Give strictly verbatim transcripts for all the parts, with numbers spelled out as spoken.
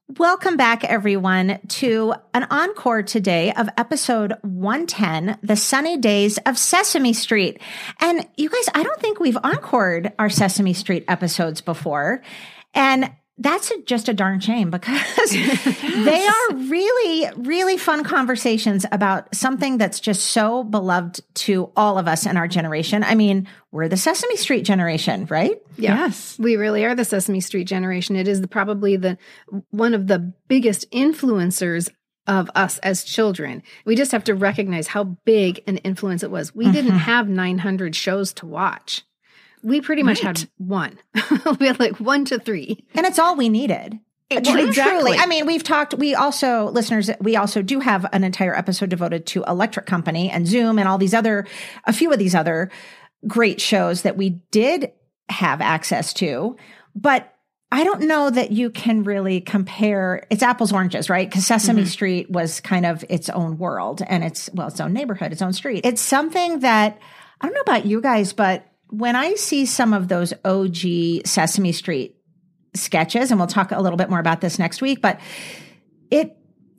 Welcome back, everyone, to an encore today of episode one ten, The Sunny Days of Sesame Street. And you guys, I don't think we've encored our Sesame Street episodes before. And that's a, just a darn shame because yes. They are really, really fun conversations about something that's just so beloved to all of us in our generation. I mean, we're the Sesame Street generation, right? Yeah, yes, we really are the Sesame Street generation. It is the, probably the one of the biggest influencers of us as children. We just have to recognize how big an influence it was. We mm-hmm. didn't have nine hundred shows to watch. We pretty much right. had one. We had like one to three. And it's all we needed. It, Truly, exactly. Truly. I mean, we've talked, we also, listeners, we also do have an entire episode devoted to Electric Company and Zoom and all these other, a few of these other great shows that we did have access to. But I don't know that you can really compare, it's apples, oranges, right? Because Sesame mm-hmm. Street was kind of its own world and it's, well, its own neighborhood, its own street. It's something that, I don't know about you guys, but when I see some of those O G Sesame Street sketches, and we'll talk a little bit more about this next week, but it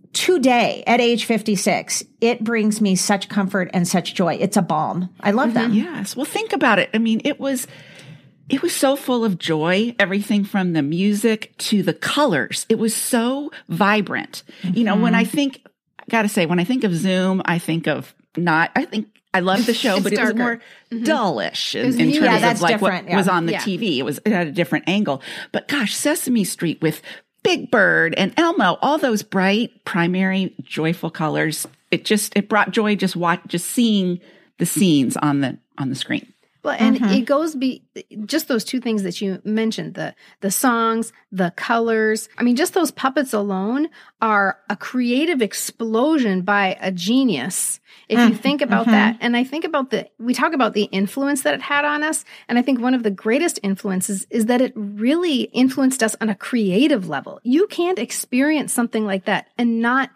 today at age fifty-six, it brings me such comfort and such joy. It's a balm. I love them. Yes. Well, think about it. I mean, it was, it was so full of joy, everything from the music to the colors. It was so vibrant. Mm-hmm. You know, when I think, I gotta say, when I think of Zoom, I think of not, I think, I loved the show, but it was more mm-hmm. dullish in, in terms yeah, of like different. what yeah. was on the yeah. T V. It was it had a different angle. But gosh, Sesame Street with Big Bird and Elmo, all those bright, primary, joyful colors. It just it brought joy just watch just seeing the scenes on the on the screen. Well, and mm-hmm. it goes be just those two things that you mentioned, the the songs, the colors. I mean, just those puppets alone are a creative explosion by a genius. If mm-hmm. you think about mm-hmm. that, and I think about the, we talk about the influence that it had on us. And I think one of the greatest influences is that it really influenced us on a creative level. You can't experience something like that and not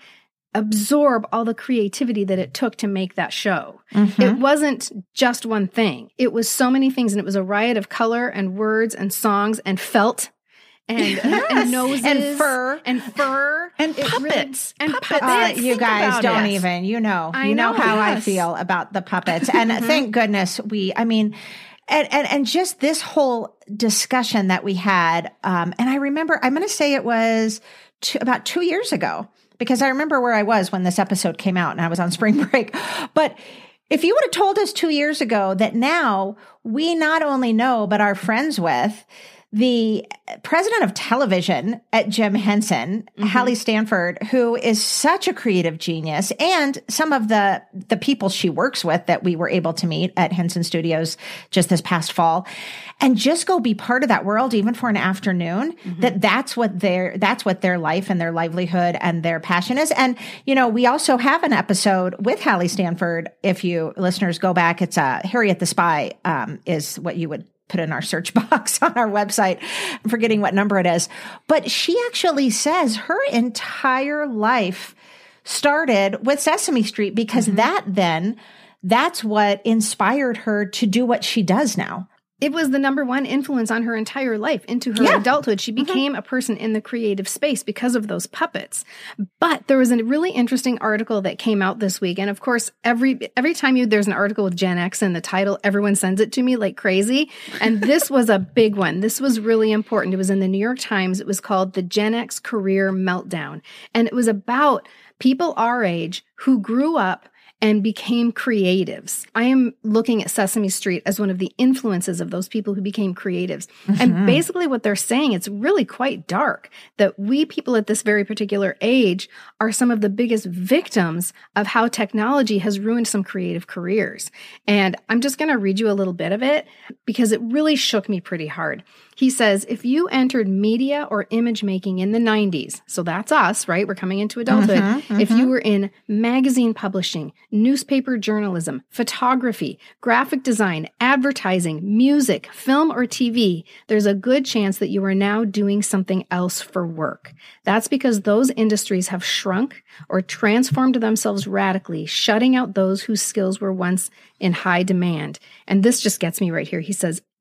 absorb all the creativity that it took to make that show. Mm-hmm. It wasn't just one thing. It was so many things, and it was a riot of color and words and songs and felt and, yes. and noses and fur and fur and it puppets really, and puppets. puppets. Uh, you guys don't it. even, you know, I you know, know how yes. I feel about the puppets. And mm-hmm. thank goodness we, I mean, and, and, and just this whole discussion that we had. Um, and I remember, I'm going to say it was two, about two years ago, because I remember where I was when this episode came out and I was on spring break. But if you would have told us two years ago that now we not only know, but are friends with the president of television at Jim Henson, mm-hmm. Hallie Stanford, who is such a creative genius, and some of the, the people she works with that we were able to meet at Henson Studios just this past fall, and just go be part of that world, even for an afternoon, mm-hmm. that that's what their, that's what their life and their livelihood and their passion is. And, you know, we also have an episode with Hallie Stanford. If you listeners go back, it's uh, Harriet the Spy, um, is what you would put in our search box on our website. I'm forgetting what number it is. But she actually says her entire life started with Sesame Street because mm-hmm. that then, that's what inspired her to do what she does now. It was the number one influence on her entire life into her yeah. adulthood. She became mm-hmm. a person in the creative space because of those puppets. But there was a really interesting article that came out this week. And of course, every every time you there's an article with Gen X in the title, everyone sends it to me like crazy. And this was a big one. This was really important. It was in the New York Times. It was called The Gen X Career Meltdown. And it was about people our age who grew up and became creatives. I am looking at Sesame Street as one of the influences of those people who became creatives. Mm-hmm. And basically what they're saying, it's really quite dark, that we people at this very particular age are some of the biggest victims of how technology has ruined some creative careers. And I'm just going to read you a little bit of it because it really shook me pretty hard. He says, if you entered media or image making in the nineties, so that's us, right? We're coming into adulthood. Mm-hmm, mm-hmm. If you were in magazine publishing, newspaper journalism, photography, graphic design, advertising, music, film, or T V, there's a good chance that you are now doing something else for work. That's because those industries have shrunk or transformed themselves radically, shutting out those whose skills were once in high demand. And this just gets me right here. He says,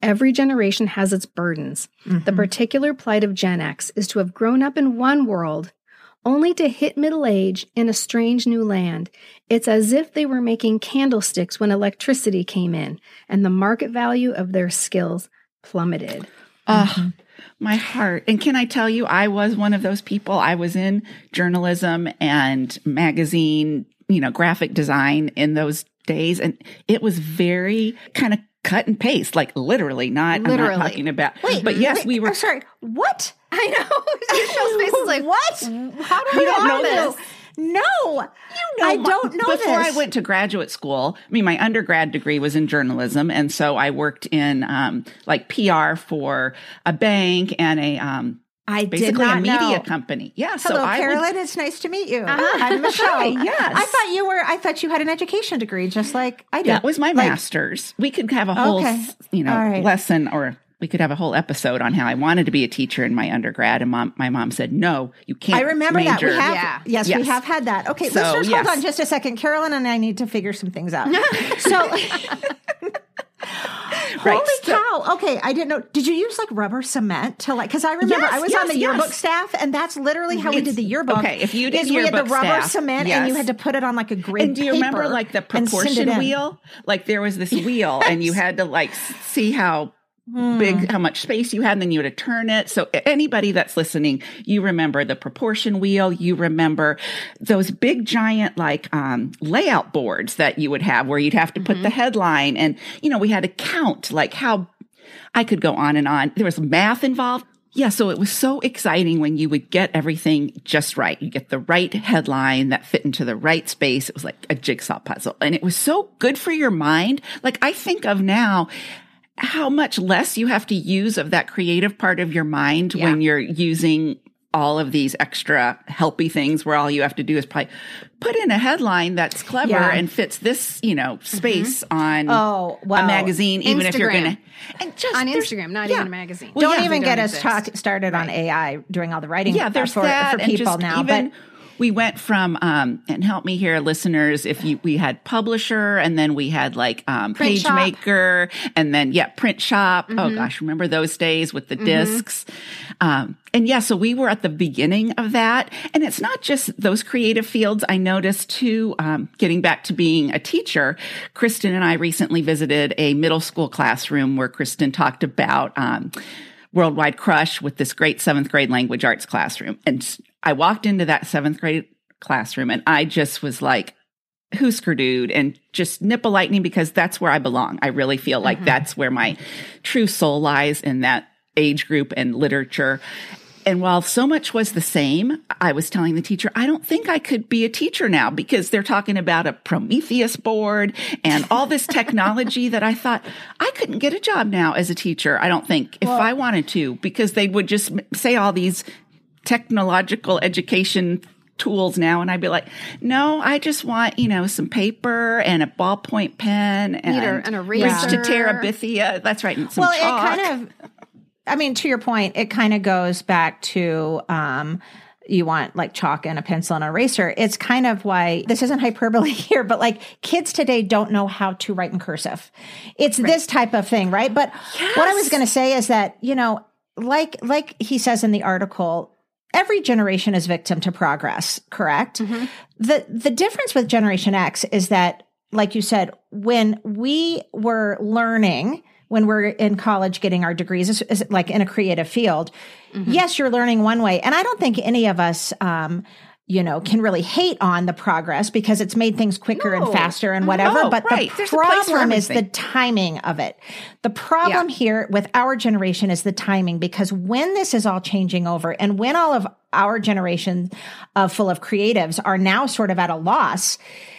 Every generation has its burdens. Mm-hmm. The particular plight of Gen X is to have grown up in one world, only to hit middle age in a strange new land. It's as if they were making candlesticks when electricity came in, and the market value of their skills plummeted. Uh, mm-hmm. My heart. And can I tell you, I was one of those people. I was in journalism and magazine, you know, graphic design in those days. And it was very kind of cut and paste, like literally not, literally. I'm not talking about, wait, but yes, wait, we were. I'm sorry. What? I know. Michelle's face is like, what? How do you I don't know this? this? No, you know, I my, don't know before this. I went to graduate school, I mean, my undergrad degree was in journalism. And so I worked in um, like P R for a bank and a, um, I basically did not a media know. company. Yeah. Hello, so I Carolyn. would, it's nice to meet you. Uh-huh. I'm Michelle. Hi, yes. I thought you were, I thought you had an education degree, just like I did. That was my like, master's. We could have a whole, okay. you know, right. lesson, or we could have a whole episode on how I wanted to be a teacher in my undergrad. And mom, my mom said, no, you can't. I remember major. that. We have, yeah. yes, yes, we have had that. Okay, so, listeners, yes. hold on just a second. Carolyn and I need to figure some things out. So, Right. holy So- cow. Okay, I didn't know. Did you use like rubber cement to like, because I remember Yes, I was yes, on the yearbook yes. staff, and that's literally how we It's- did the yearbook. okay, if you did is we had the yearbook rubber staff, cement and you yes. had to put it on like a grid And do you remember paper like the and send it proportion in. wheel? Like there was this wheel and you had to like see how Hmm. big, how much space you had, and then you had to turn it. So anybody that's listening, you remember the proportion wheel. You remember those big giant like um, layout boards that you would have where you'd have to put Mm-hmm. the headline. And, you know, we had to count like how I could go on and on. There was math involved. Yeah, so it was so exciting when you would get everything just right. You get the right headline that fit into the right space. It was like a jigsaw puzzle. And it was so good for your mind. Like I think of now how much less you have to use of that creative part of your mind Yeah. when you're using all of these extra helpy things where all you have to do is probably put in a headline that's clever Yeah. and fits this, you know, space on Oh, wow. a magazine, even if you're Instagram. going to, and just On there's- Instagram, not yeah. even a magazine. Well, Don't yeah, even they get don't us exist. talk, started on A I doing all the writing Yeah, there's for, that. for and people just now. even, but we went from, um, and help me here, listeners, if you, we had publisher and then we had like, um, Print shop. PageMaker and then, yeah, print shop. Mm-hmm. Oh gosh, remember those days with the discs? Um, and yeah, so we were at the beginning of that. And it's not just those creative fields. I noticed too, um, getting back to being a teacher, Kristen and I recently visited a middle school classroom where Kristen talked about, um, Worldwide Crush with this great seventh grade language arts classroom. And I walked into that seventh grade classroom and I just was like, Husker dude, and just nipple lightning because that's where I belong. I really feel like Mm-hmm. that's where my true soul lies, in that age group and literature. And while so much was the same, I was telling the teacher, I don't think I could be a teacher now because they're talking about a Prometheus board and all this technology that I thought I couldn't get a job now as a teacher. I don't think if Well- I wanted to, because they would just m- say all these technological education tools now. And I'd be like, no, I just want, you know, some paper and a ballpoint pen and, Need a- an bridge to eraser. Terabithia. That's right. And some well, chalk. it kind of, I mean, to your point, it kind of goes back to, um, you want like chalk and a pencil and an eraser. It's kind of why this isn't hyperbole here, but like kids today don't know how to write in cursive. It's this type of thing, right? But what I was going to say is that, you know, like, like he says in the article, every generation is victim to progress, correct? Mm-hmm. The, the difference with Generation X is that, like you said, when we were learning, when we're in college getting our degrees, is, is like in a creative field, mm-hmm. yes, you're learning one way. And I don't think any of us, um, you know, can really hate on the progress because it's made things quicker No. and faster and whatever. No, but right. the There's a place for problem is the everything. timing of it. The problem Yeah. here with our generation is the timing, because when this is all changing over and when all of our generation uh, full of creatives are now sort of at a loss,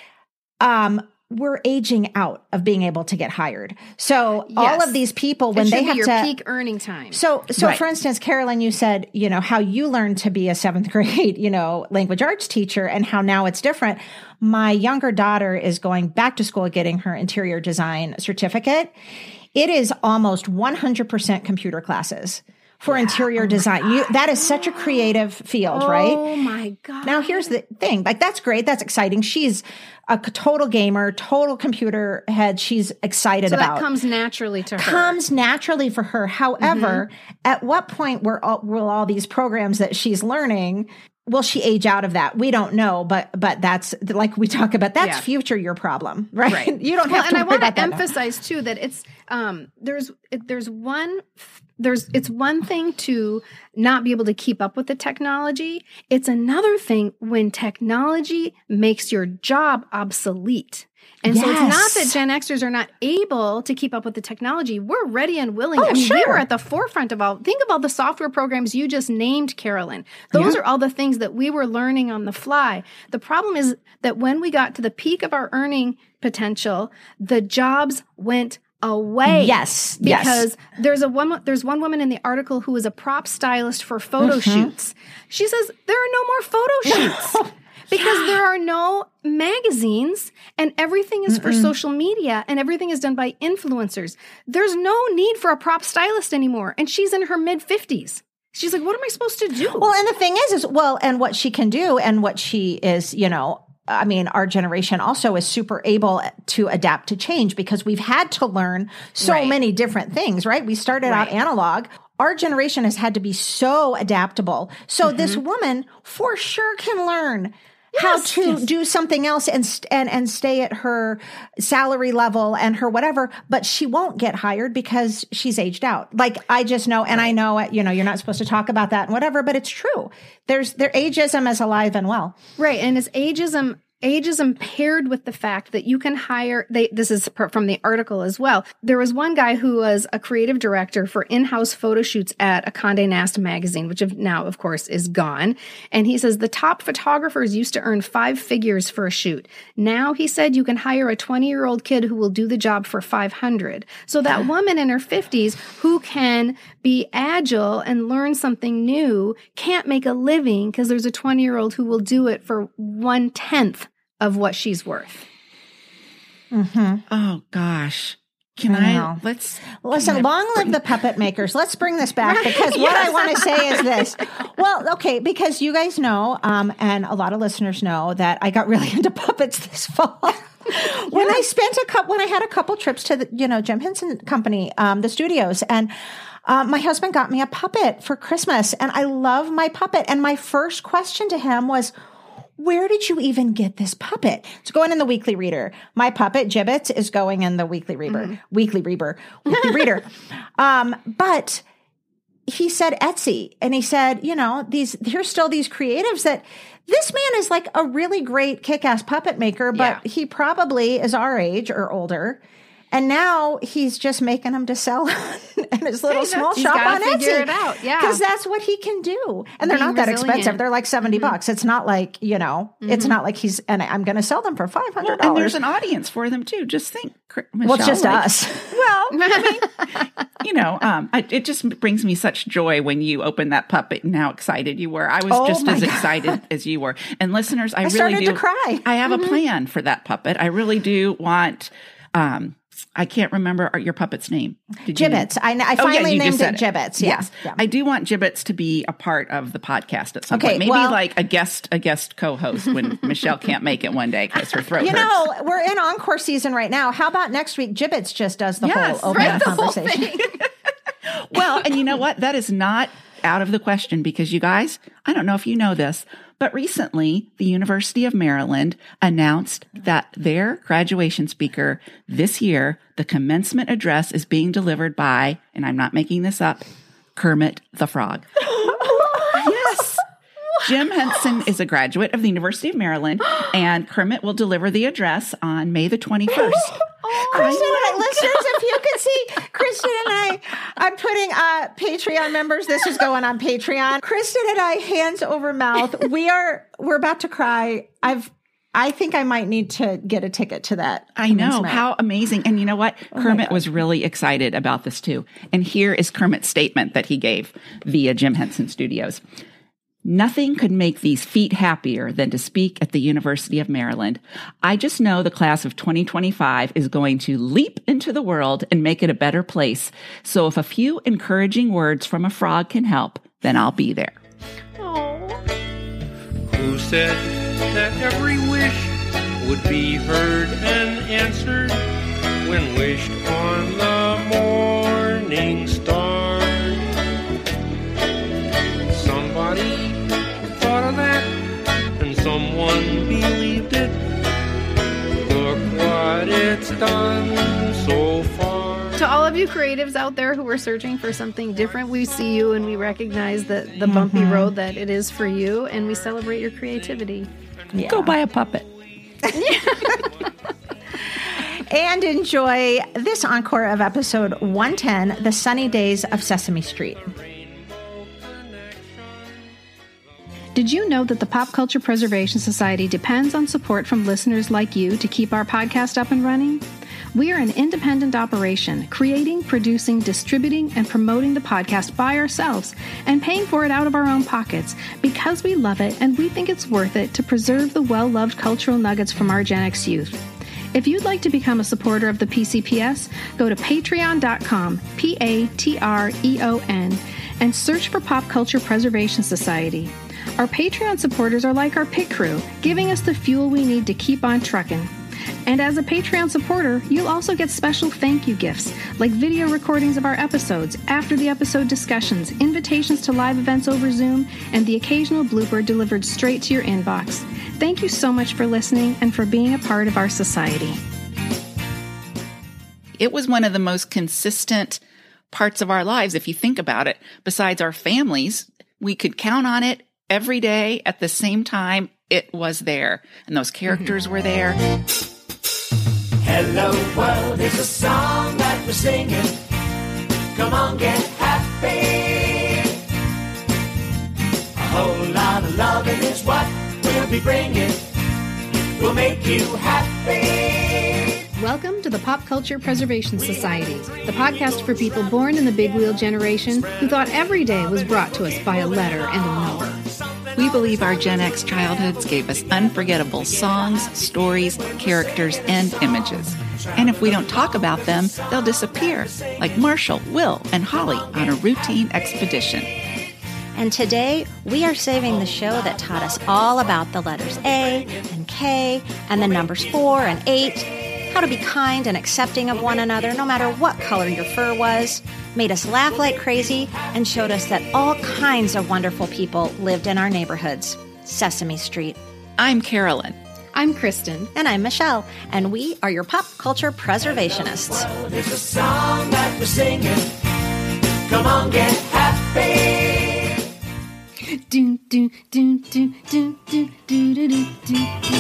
um, we're aging out of being able to get hired. So all Yes. of these people, when it should they be have your to peak earning time. so, so Right. for instance, Carolyn, you said, you know, how you learned to be a seventh grade, you know, language arts teacher and how now it's different. My younger daughter is going back to school, getting her interior design certificate. It is almost one hundred percent computer classes for interior design. You, that is such a creative field, oh, right? Oh my God. Now here's the thing, like that's great. That's exciting. She's a total gamer, total computer head. She's excited so about. that comes naturally to her. Comes naturally for her. However, mm-hmm. at what point will all, will all these programs that she's learning, will she age out of that? We don't know, but but that's like we talk about. That's yeah. future your problem, right? right. You don't well, have to. And worry I want about to that emphasize now. too that it's um there's there's one there's it's one thing to not be able to keep up with the technology. It's another thing when technology makes your job obsolete. And yes. so it's not that Gen Xers are not able to keep up with the technology. We're ready and willing. Oh, I mean, sure. we were at the forefront of all. Think of all the software programs you just named, Carolyn. Those yeah. are all the things that we were learning on the fly. The problem is that when we got to the peak of our earning potential, the jobs went away. Yes. Because yes. there's a woman, there's one woman in the article who is a prop stylist for photo mm-hmm. shoots. She says there are no more photo shoots. Because yeah. there are no magazines and everything is Mm-mm. for social media and everything is done by influencers. There's no need for a prop stylist anymore. And she's in her mid fifties. She's like, what am I supposed to do? Well, and the thing is, is well, and what she can do and what she is, you know, I mean, our generation also is super able to adapt to change because we've had to learn so right. many different things, right? We started right. out analog. Our generation has had to be so adaptable. So mm-hmm. this woman for sure can learn yes, how to yes. do something else and, and, and stay at her salary level and her whatever, but she won't get hired because she's aged out. Like I just know, and I know, you know, you're not supposed to talk about that and whatever, but it's true. There's, their ageism is alive and well. Right. And it's ageism Ageism paired with the fact that you can hire, they, this is from the article as well. There was one guy who was a creative director for in-house photo shoots at a Condé Nast magazine, which now, of course, is gone. And he says the top photographers used to earn five figures for a shoot. Now, he said, you can hire a twenty-year-old kid who will do the job for five hundred. So that woman in her fifties who can be agile and learn something new can't make a living because there's a twenty-year-old who will do it for one-tenth of what she's worth. Mm-hmm. Oh gosh. Can I, I let's listen, can long I live the puppet makers. Let's bring this back because what yes. I want to say is this. Well, okay, because you guys know, um, and a lot of listeners know that I got really into puppets this fall. when yeah. I spent a couple, when I had a couple trips to the, you know, Jim Henson Company, um, the studios, and um, my husband got me a puppet for Christmas, and I love my puppet. And my first question to him was, where did you even get this puppet? It's going in the Weekly Reader. My puppet, Jibbitz, is going in the Weekly Reader. Mm-hmm. Weekly Reader. Weekly Reader. Um, but he said Etsy. And he said, you know, these here's still these creatives that this man is like a really great kick-ass puppet maker, but yeah. he probably is our age or older. And now he's just making them to sell in his little hey, small shop on Etsy. It out. Yeah. Because that's what he can do. And they're Being not that resilient. expensive. They're like seventy mm-hmm. bucks. It's not like, you know, mm-hmm. it's not like he's, and I'm going to sell them for five hundred dollars. Well, and there's an audience for them too. Just think, Michelle, well, it's just like, us. Well, I mean, you know, um, I, it just brings me such joy when you open that puppet and how excited you were. I was oh just as God. excited as you were. And listeners, I, I really started do. to cry. I have mm-hmm. a plan for that puppet. I really do want, um, I can't remember your puppet's name. Did Jibbitz. I, I finally oh, yeah, named it, it Jibbitz. Yeah. Yes. Yeah. I do want Jibbitz to be a part of the podcast at some okay, point. Maybe well, like a guest a guest co-host when Michelle can't make it one day because her throat You hurts. know, we're in encore season right now. How about next week Jibbitz just does the yes, whole open right, conversation? Well, and you know what? That is not out of the question because you guys, I don't know if you know this, but recently the University of Maryland announced that their graduation speaker this year, the commencement address is being delivered by, and I'm not making this up, Kermit the Frog. Yes. Jim Henson is a graduate of the University of Maryland, and Kermit will deliver the address on May the twenty-first. Oh, Kristen and I, listeners, if you could see Kristen and I, I'm putting uh, Patreon members. This is going on Patreon. Kristen and I, hands over mouth. We are, we're about to cry. I've, I think I might need to get a ticket to that. I know. How amazing. And you know what? Oh Kermit was really excited about this too. And here is Kermit's statement that he gave via Jim Henson Studios. Nothing could make these feet happier than to speak at the University of Maryland. I just know the class of twenty twenty-five is going to leap into the world and make it a better place. So if a few encouraging words from a frog can help, then I'll be there. Who said that every wish would be heard and answered when wished on the morning star? Somebody thought of that, and someone believed it. Look what it's done so far. To all of you creatives out there who are searching for something different, we see you and we recognize that the bumpy mm-hmm. road that it is for you, and we celebrate your creativity. Yeah. Go buy a puppet. And enjoy this encore of episode one ten, The Sunny Days of Sesame Street. Did you know that the Pop Culture Preservation Society depends on support from listeners like you to keep our podcast up and running? We are an independent operation, creating, producing, distributing, and promoting the podcast by ourselves and paying for it out of our own pockets because we love it and we think it's worth it to preserve the well-loved cultural nuggets from our Gen X youth. If you'd like to become a supporter of the P C P S, go to patreon dot com, P A T R E O N, and search for Pop Culture Preservation Society. Our Patreon supporters are like our pit crew, giving us the fuel we need to keep on trucking. And as a Patreon supporter, you'll also get special thank you gifts, like video recordings of our episodes, after the episode discussions, invitations to live events over Zoom, and the occasional blooper delivered straight to your inbox. Thank you so much for listening and for being a part of our society. It was one of the most consistent parts of our lives, if you think about it. Besides our families, we could count on it every day at the same time. It was there, and those characters mm-hmm. were there. Hello world is a song that we're singing. Come on, get happy. A whole lot of loving is what we'll be bringing. We'll make you happy. Welcome to the Pop Culture Preservation Society, the podcast for people born in the big wheel generation who thought every day was brought to us by a letter and a number. We believe our Gen X childhoods gave us unforgettable songs, stories, characters, and images. And if we don't talk about them, they'll disappear, like Marshall, Will, and Holly on a routine expedition. And today, we are saving the show that taught us all about the letters A and K and the numbers four and eight, how to be kind and accepting of one another no matter what color your fur was, made us laugh like crazy, and showed us that all kinds of wonderful people lived in our neighborhoods. Sesame Street. I'm Carolyn. I'm Kristen. And I'm Michelle. And we are your pop culture preservationists. Well, there's a song that we're singing. Come on, get happy. Do, do, do, do, do, do, do, do, do, do.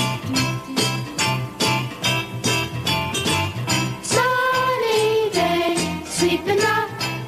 Sunny day, sweeping up.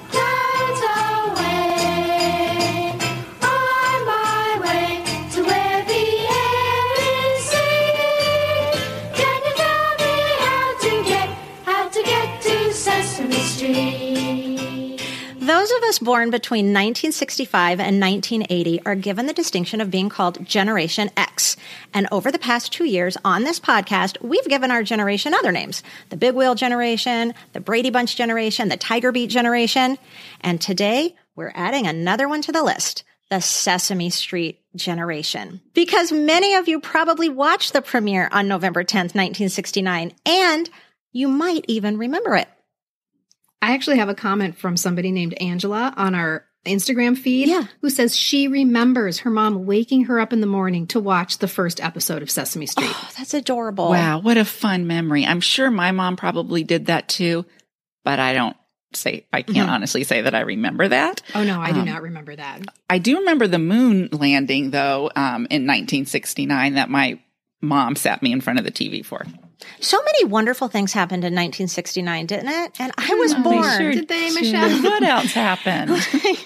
Those of us born between nineteen sixty-five and nineteen eighty are given the distinction of being called Generation X. And over the past two years on this podcast, we've given our generation other names. The Big Wheel Generation, the Brady Bunch Generation, the Tiger Beat Generation. And today, we're adding another one to the list, the Sesame Street Generation. Because many of you probably watched the premiere on November tenth, nineteen sixty-nine, and you might even remember it. I actually have a comment from somebody named Angela on our Instagram feed yeah. who says she remembers her mom waking her up in the morning to watch the first episode of Sesame Street. Oh, that's adorable. Wow, what a fun memory. I'm sure my mom probably did that too, but I don't say, I can't mm-hmm. honestly say that I remember that. Oh no, I um, do not remember that. I do remember the moon landing though, um, in nineteen sixty-nine that my mom sat me in front of the T V for. So many wonderful things happened in nineteen sixty-nine, didn't it? And I was born. They sure did they, Michelle? What else happened?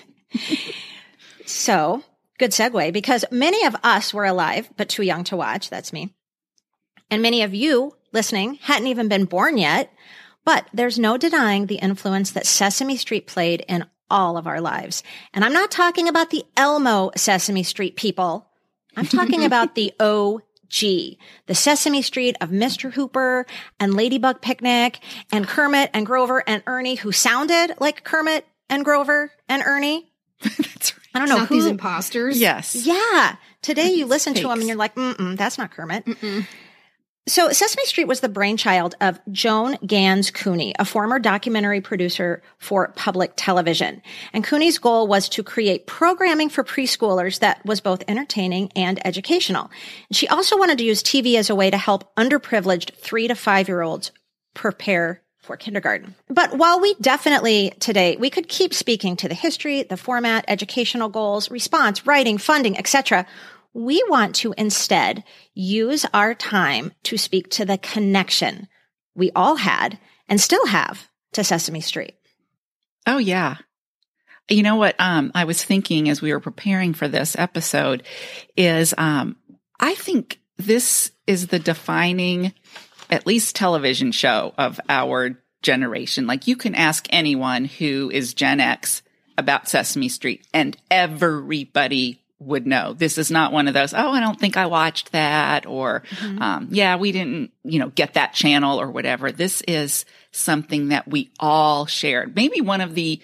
So, good segue, because many of us were alive, but too young to watch. That's me. And many of you listening hadn't even been born yet. But there's no denying the influence that Sesame Street played in all of our lives. And I'm not talking about the Elmo Sesame Street people. I'm talking about the O G, the Sesame Street of Mister Hooper and Ladybug Picnic and Kermit and Grover and Ernie, who sounded like Kermit and Grover and Ernie. That's right. I don't know Not who. these imposters. Yes. Yeah. Today you listen to fakes. them and you're like, mm-mm, that's not Kermit. Mm-mm. So Sesame Street was the brainchild of Joan Gans Cooney, a former documentary producer for public television. And Cooney's goal was to create programming for preschoolers that was both entertaining and educational. And she also wanted to use T V as a way to help underprivileged three to five-year-olds prepare for kindergarten. But while we definitely today, we could keep speaking to the history, the format, educational goals, response, writing, funding, et cetera, we want to instead use our time to speak to the connection we all had and still have to Sesame Street. Oh, yeah. You know what um, I was thinking as we were preparing for this episode is um, I think this is the defining, at least television show of our generation. Like you can ask anyone who is Gen X about Sesame Street and everybody would know. This is not one of those, oh, I don't think I watched that, or, mm-hmm. um, yeah, we didn't, you know, get that channel or whatever. This is something that we all shared. Maybe one of the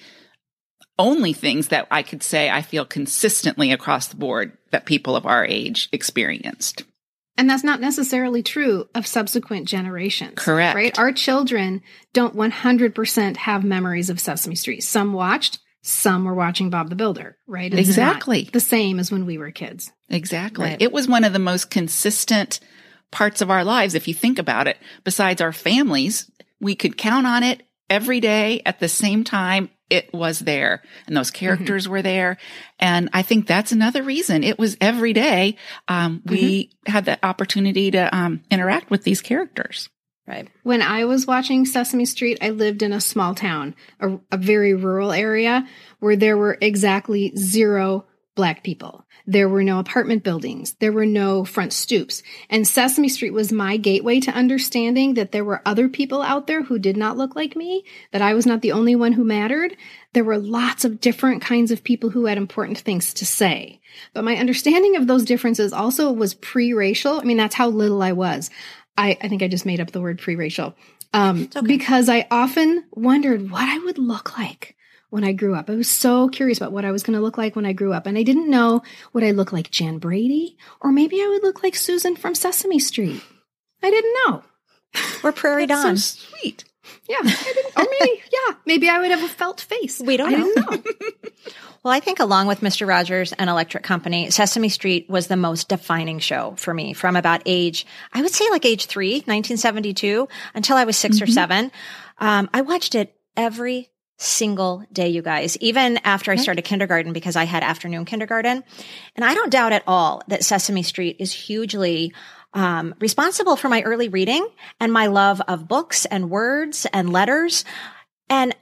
only things that I could say I feel consistently across the board that people of our age experienced. And that's not necessarily true of subsequent generations. Correct. Right? Our children don't one hundred percent have memories of Sesame Street. Some watched, some were watching Bob the Builder, right? It's exactly. not the same as when we were kids. Exactly. Right. It was one of the most consistent parts of our lives. If you think about it, besides our families, we could count on it every day at the same time. It was there and those characters mm-hmm. were there. And I think that's another reason it was every day. Um, we mm-hmm. had the opportunity to um, interact with these characters. Right. When I was watching Sesame Street, I lived in a small town, a, a very rural area where there were exactly zero Black people. There were no apartment buildings. There were no front stoops. And Sesame Street was my gateway to understanding that there were other people out there who did not look like me, that I was not the only one who mattered. There were lots of different kinds of people who had important things to say. But my understanding of those differences also was pre-racial. I mean, that's how little I was. I, I think I just made up the word pre-racial, um, okay. because I often wondered what I would look like when I grew up. I was so curious about what I was going to look like when I grew up. And I didn't know would I look like Jan Brady, or maybe I would look like Susan from Sesame Street. I didn't know. Or Prairie Dawn. So sweet. Yeah. I didn't, or maybe, yeah, maybe I would have a felt face. We don't I know. Didn't know. Well, I think along with Mister Rogers and Electric Company, Sesame Street was the most defining show for me from about age, I would say like age three, nineteen seventy-two, until I was six mm-hmm. or seven. Um, I watched it every single day, you guys, even after I started kindergarten, because I had afternoon kindergarten. And I don't doubt at all that Sesame Street is hugely um, responsible for my early reading and my love of books and words and letters. And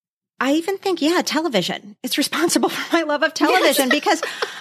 I even think, yeah, television. It's responsible for my love of television yes. because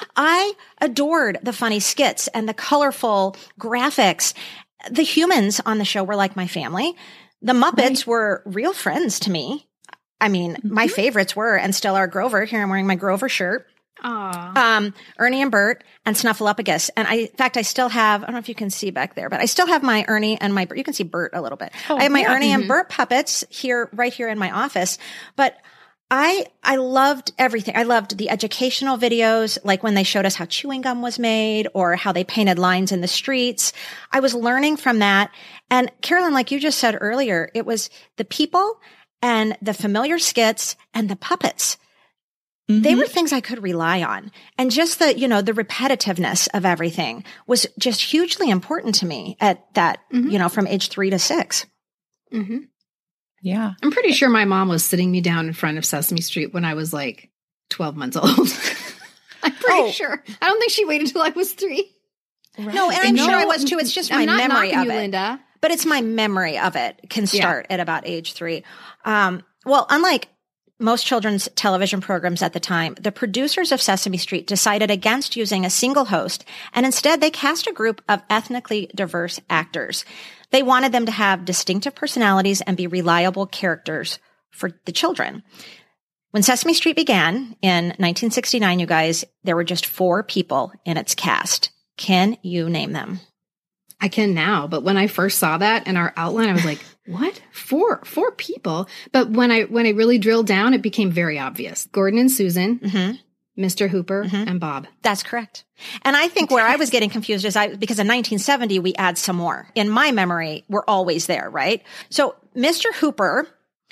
I adored the funny skits and the colorful graphics. The humans on the show were like my family. The Muppets right. were real friends to me. I mean, mm-hmm. my favorites were and still are Grover. Here I'm wearing my Grover shirt. Aww. Um, Ernie and Bert and Snuffleupagus. And I, in fact, I still have, I don't know if you can see back there, but I still have my Ernie and my, you can see Bert a little bit. Oh, I have my yeah. Ernie mm-hmm. and Bert puppets here, right here in my office. But I, I loved everything. I loved the educational videos, like when they showed us how chewing gum was made or how they painted lines in the streets. I was learning from that. And Carolyn, like you just said earlier, it was the people and the familiar skits and the puppets. Mm-hmm. They were things I could rely on. And just the, you know, the repetitiveness of everything was just hugely important to me at that, mm-hmm. you know, from age three to six. Mm-hmm. Yeah. I'm pretty sure my mom was sitting me down in front of Sesame Street when I was like twelve months old. I'm pretty oh. sure. I don't think she waited until I was three. Right. No, and I'm no, sure I was too. It's just I'm my not memory of you, it. Linda. But it's my memory of it can start yeah. at about age three. Um, well, unlike most children's television programs at the time, the producers of Sesame Street decided against using a single host, and instead they cast a group of ethnically diverse actors. They wanted them to have distinctive personalities and be reliable characters for the children. When Sesame Street began in nineteen sixty-nine, you guys, there were just four people in its cast. Can you name them? I can now, but when I first saw that in our outline, I was like, what? Four, four people? But when I, when I really drilled down, it became very obvious. Gordon and Susan, Mm-hmm. Mister Hooper, Mhm. and Bob. That's correct. And I think where I was getting confused is I, because in nineteen seventy, we add some more. In my memory, we're always there, right? So Mister Hooper,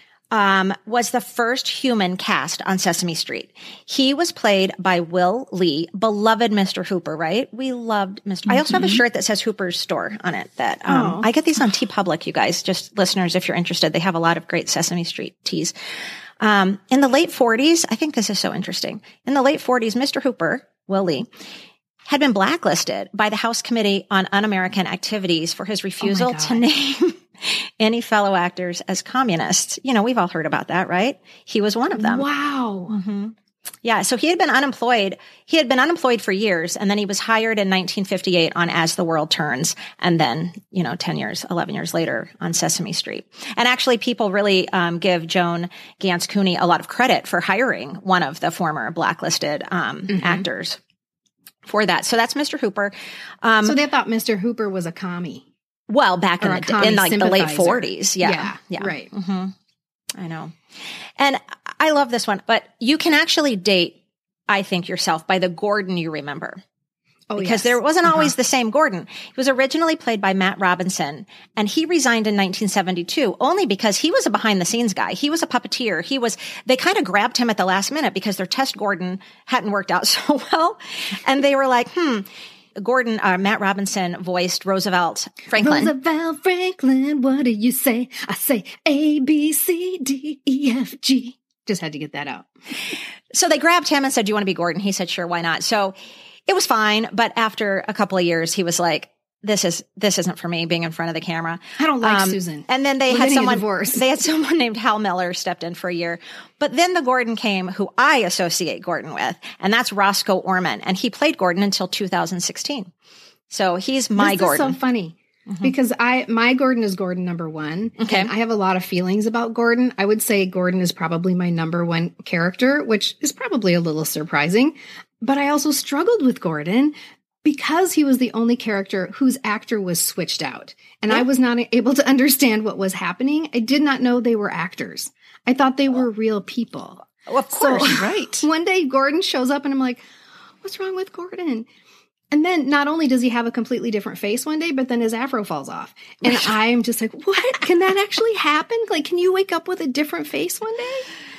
um, was the first human cast on Sesame Street. He was played by Will Lee, beloved Mister Hooper, right? We loved Mister I also have a shirt that says Hooper's Store on it that, um, Oh. I get these on TeePublic, you guys, just listeners, if you're interested, they have a lot of great Sesame Street tees. Um, in the late forties, I think this is so interesting. In the late forties, Mister Hooper, Will Lee, had been blacklisted by the House Committee on Un-American Activities for his refusal God. to name any fellow actors as communists. You know, we've all heard about that, right? He was one of them. Wow. hmm Yeah. So he had been unemployed. He had been unemployed for years. And then he was hired in nineteen fifty-eight on As the World Turns. And then, you know, ten years, eleven years later on Sesame Street. And actually people really um, give Joan Gans Cooney a lot of credit for hiring one of the former blacklisted um, Mhm. actors for that. So that's Mister Hooper. Um, So they thought Mister Hooper was a commie. well, back in or the a d- commie in like the late sympathizer. forties. Yeah. Yeah, Yeah. right. hmm I know. And I love this one, but you can actually date, I think, yourself by the Gordon you remember. Oh, Because yes. there wasn't Uh-huh. always the same Gordon. He was originally played by Matt Robinson, and he resigned in nineteen seventy-two only because he was a behind the scenes guy. He was a puppeteer. He was, they kind of grabbed him at the last minute because their test Gordon hadn't worked out so well. And they were like, hmm, Gordon, uh, Matt Robinson voiced Roosevelt Franklin. Roosevelt Franklin, what do you say? I say A, B, C, D, E, F, G. Just had to get that out. So they grabbed him and said, do you want to be Gordon? He said, sure, why not? So it was fine. But after a couple of years, he was like, this is, this isn't for me being in front of the camera. I don't like Um, Susan. And then they We're had getting a someone, divorce. they had someone named Hal Miller stepped in for a year. But then the Gordon came who I associate Gordon with, and that's Roscoe Orman. And he played Gordon until two thousand sixteen. So he's my this Gordon. is so funny because I my Gordon is Gordon number one. Okay. And I have a lot of feelings about Gordon. I would say Gordon is probably my number one character, which is probably a little surprising. But I also struggled with Gordon because he was the only character whose actor was switched out. And I was not able to understand what was happening. I did not know they were actors. I thought they were real people. Well, of course. So- Right. One day Gordon shows up and I'm like, what's wrong with Gordon? And then not only does he have a completely different face one day, but then his afro falls off. And I'm just like, what? Can that actually happen? Like, can you wake up with a different face one day?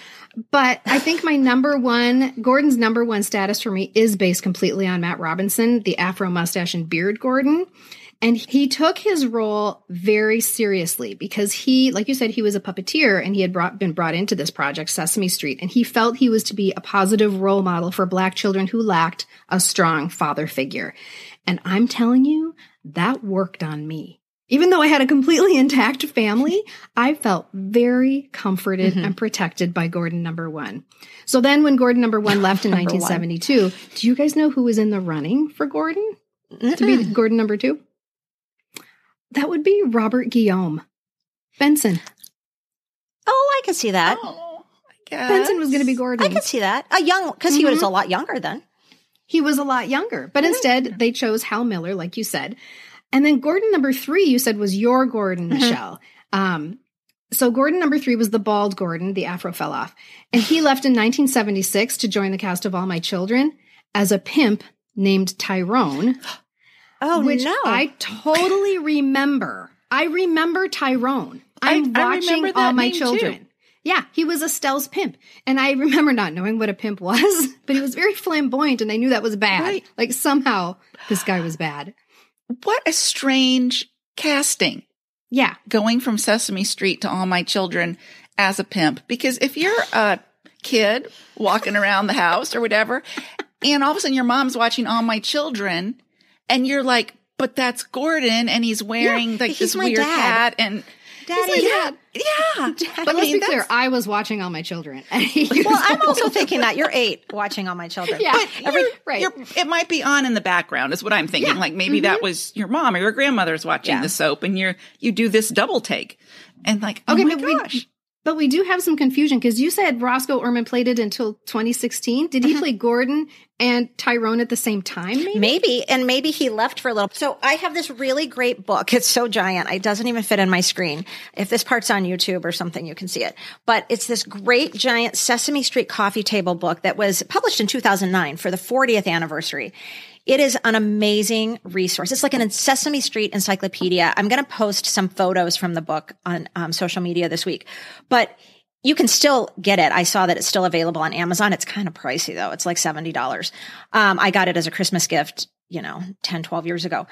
But I think my number one, Gordon's number one status for me is based completely on Matt Robinson, the afro mustache and beard Gordon. And he took his role very seriously because he, like you said, he was a puppeteer and he had brought, been brought into this project, Sesame Street. And he felt he was to be a positive role model for Black children who lacked a strong father figure. And I'm telling you, that worked on me. Even though I had a completely intact family, I felt very comforted Mm-hmm. and protected by Gordon number one. So then when Gordon number one left in Number nineteen seventy-two, do you guys know who was in the running for Gordon to be Mm-mm. Gordon number two? That would be Robert Guillaume. Benson. Oh, I could see that. Oh, I guess. Benson was going to be I Gordon. could see that. A young, because he was Mhm. a lot younger then. He was a lot younger, but instead they chose Hal Miller, like you said. And then Gordon number three, you said was your Gordon, Michelle. Um, so Gordon number three was the bald Gordon, the afro fell off. And he left in nineteen seventy-six to join the cast of All My Children as a pimp named Tyrone, Oh, which no. I totally remember. I remember Tyrone. I'm I- I watching remember All that My name, too. Children. Yeah, he was Estelle's pimp. And I remember not knowing what a pimp was, but he was very flamboyant and I knew that was bad. Right. Like somehow this guy was bad. What a strange casting, Yeah. going from Sesame Street to All My Children as a pimp. Because if you're a kid walking around the house or whatever, and all of a sudden your mom's watching All My Children, and you're like, but that's Gordon, and he's wearing Yeah, like he's this my weird dad. hat, and Daddy. yeah, yeah. But I let's mean, be clear, that's- I was watching All My Children. Well, I'm also thinking that you're eight watching All My Children. Yeah. But Every- you're- right. you're- it might be on in the background is what I'm thinking. Yeah. Like maybe that was your mom or your grandmother's watching Yeah. the soap and you're, you do this double take and like, oh Okay, my but we- gosh. But we do have some confusion because you said Roscoe Orman played it until twenty sixteen. Did he Mm-hmm. play Gordon and Tyrone at the same time? Maybe? Maybe, and maybe he left for a little. So I have this really great book. It's so giant. It doesn't even fit in my screen. If this part's on YouTube or something, you can see it. But it's this great giant Sesame Street coffee table book that was published in two thousand nine for the fortieth anniversary. It is an amazing resource. It's like an Sesame Street encyclopedia. I'm going to post some photos from the book on um, social media this week, but you can still get it. I saw that it's still available on Amazon. It's kind of pricey though. It's like seventy dollars. Um, I got it as a Christmas gift, you know, ten, twelve years ago,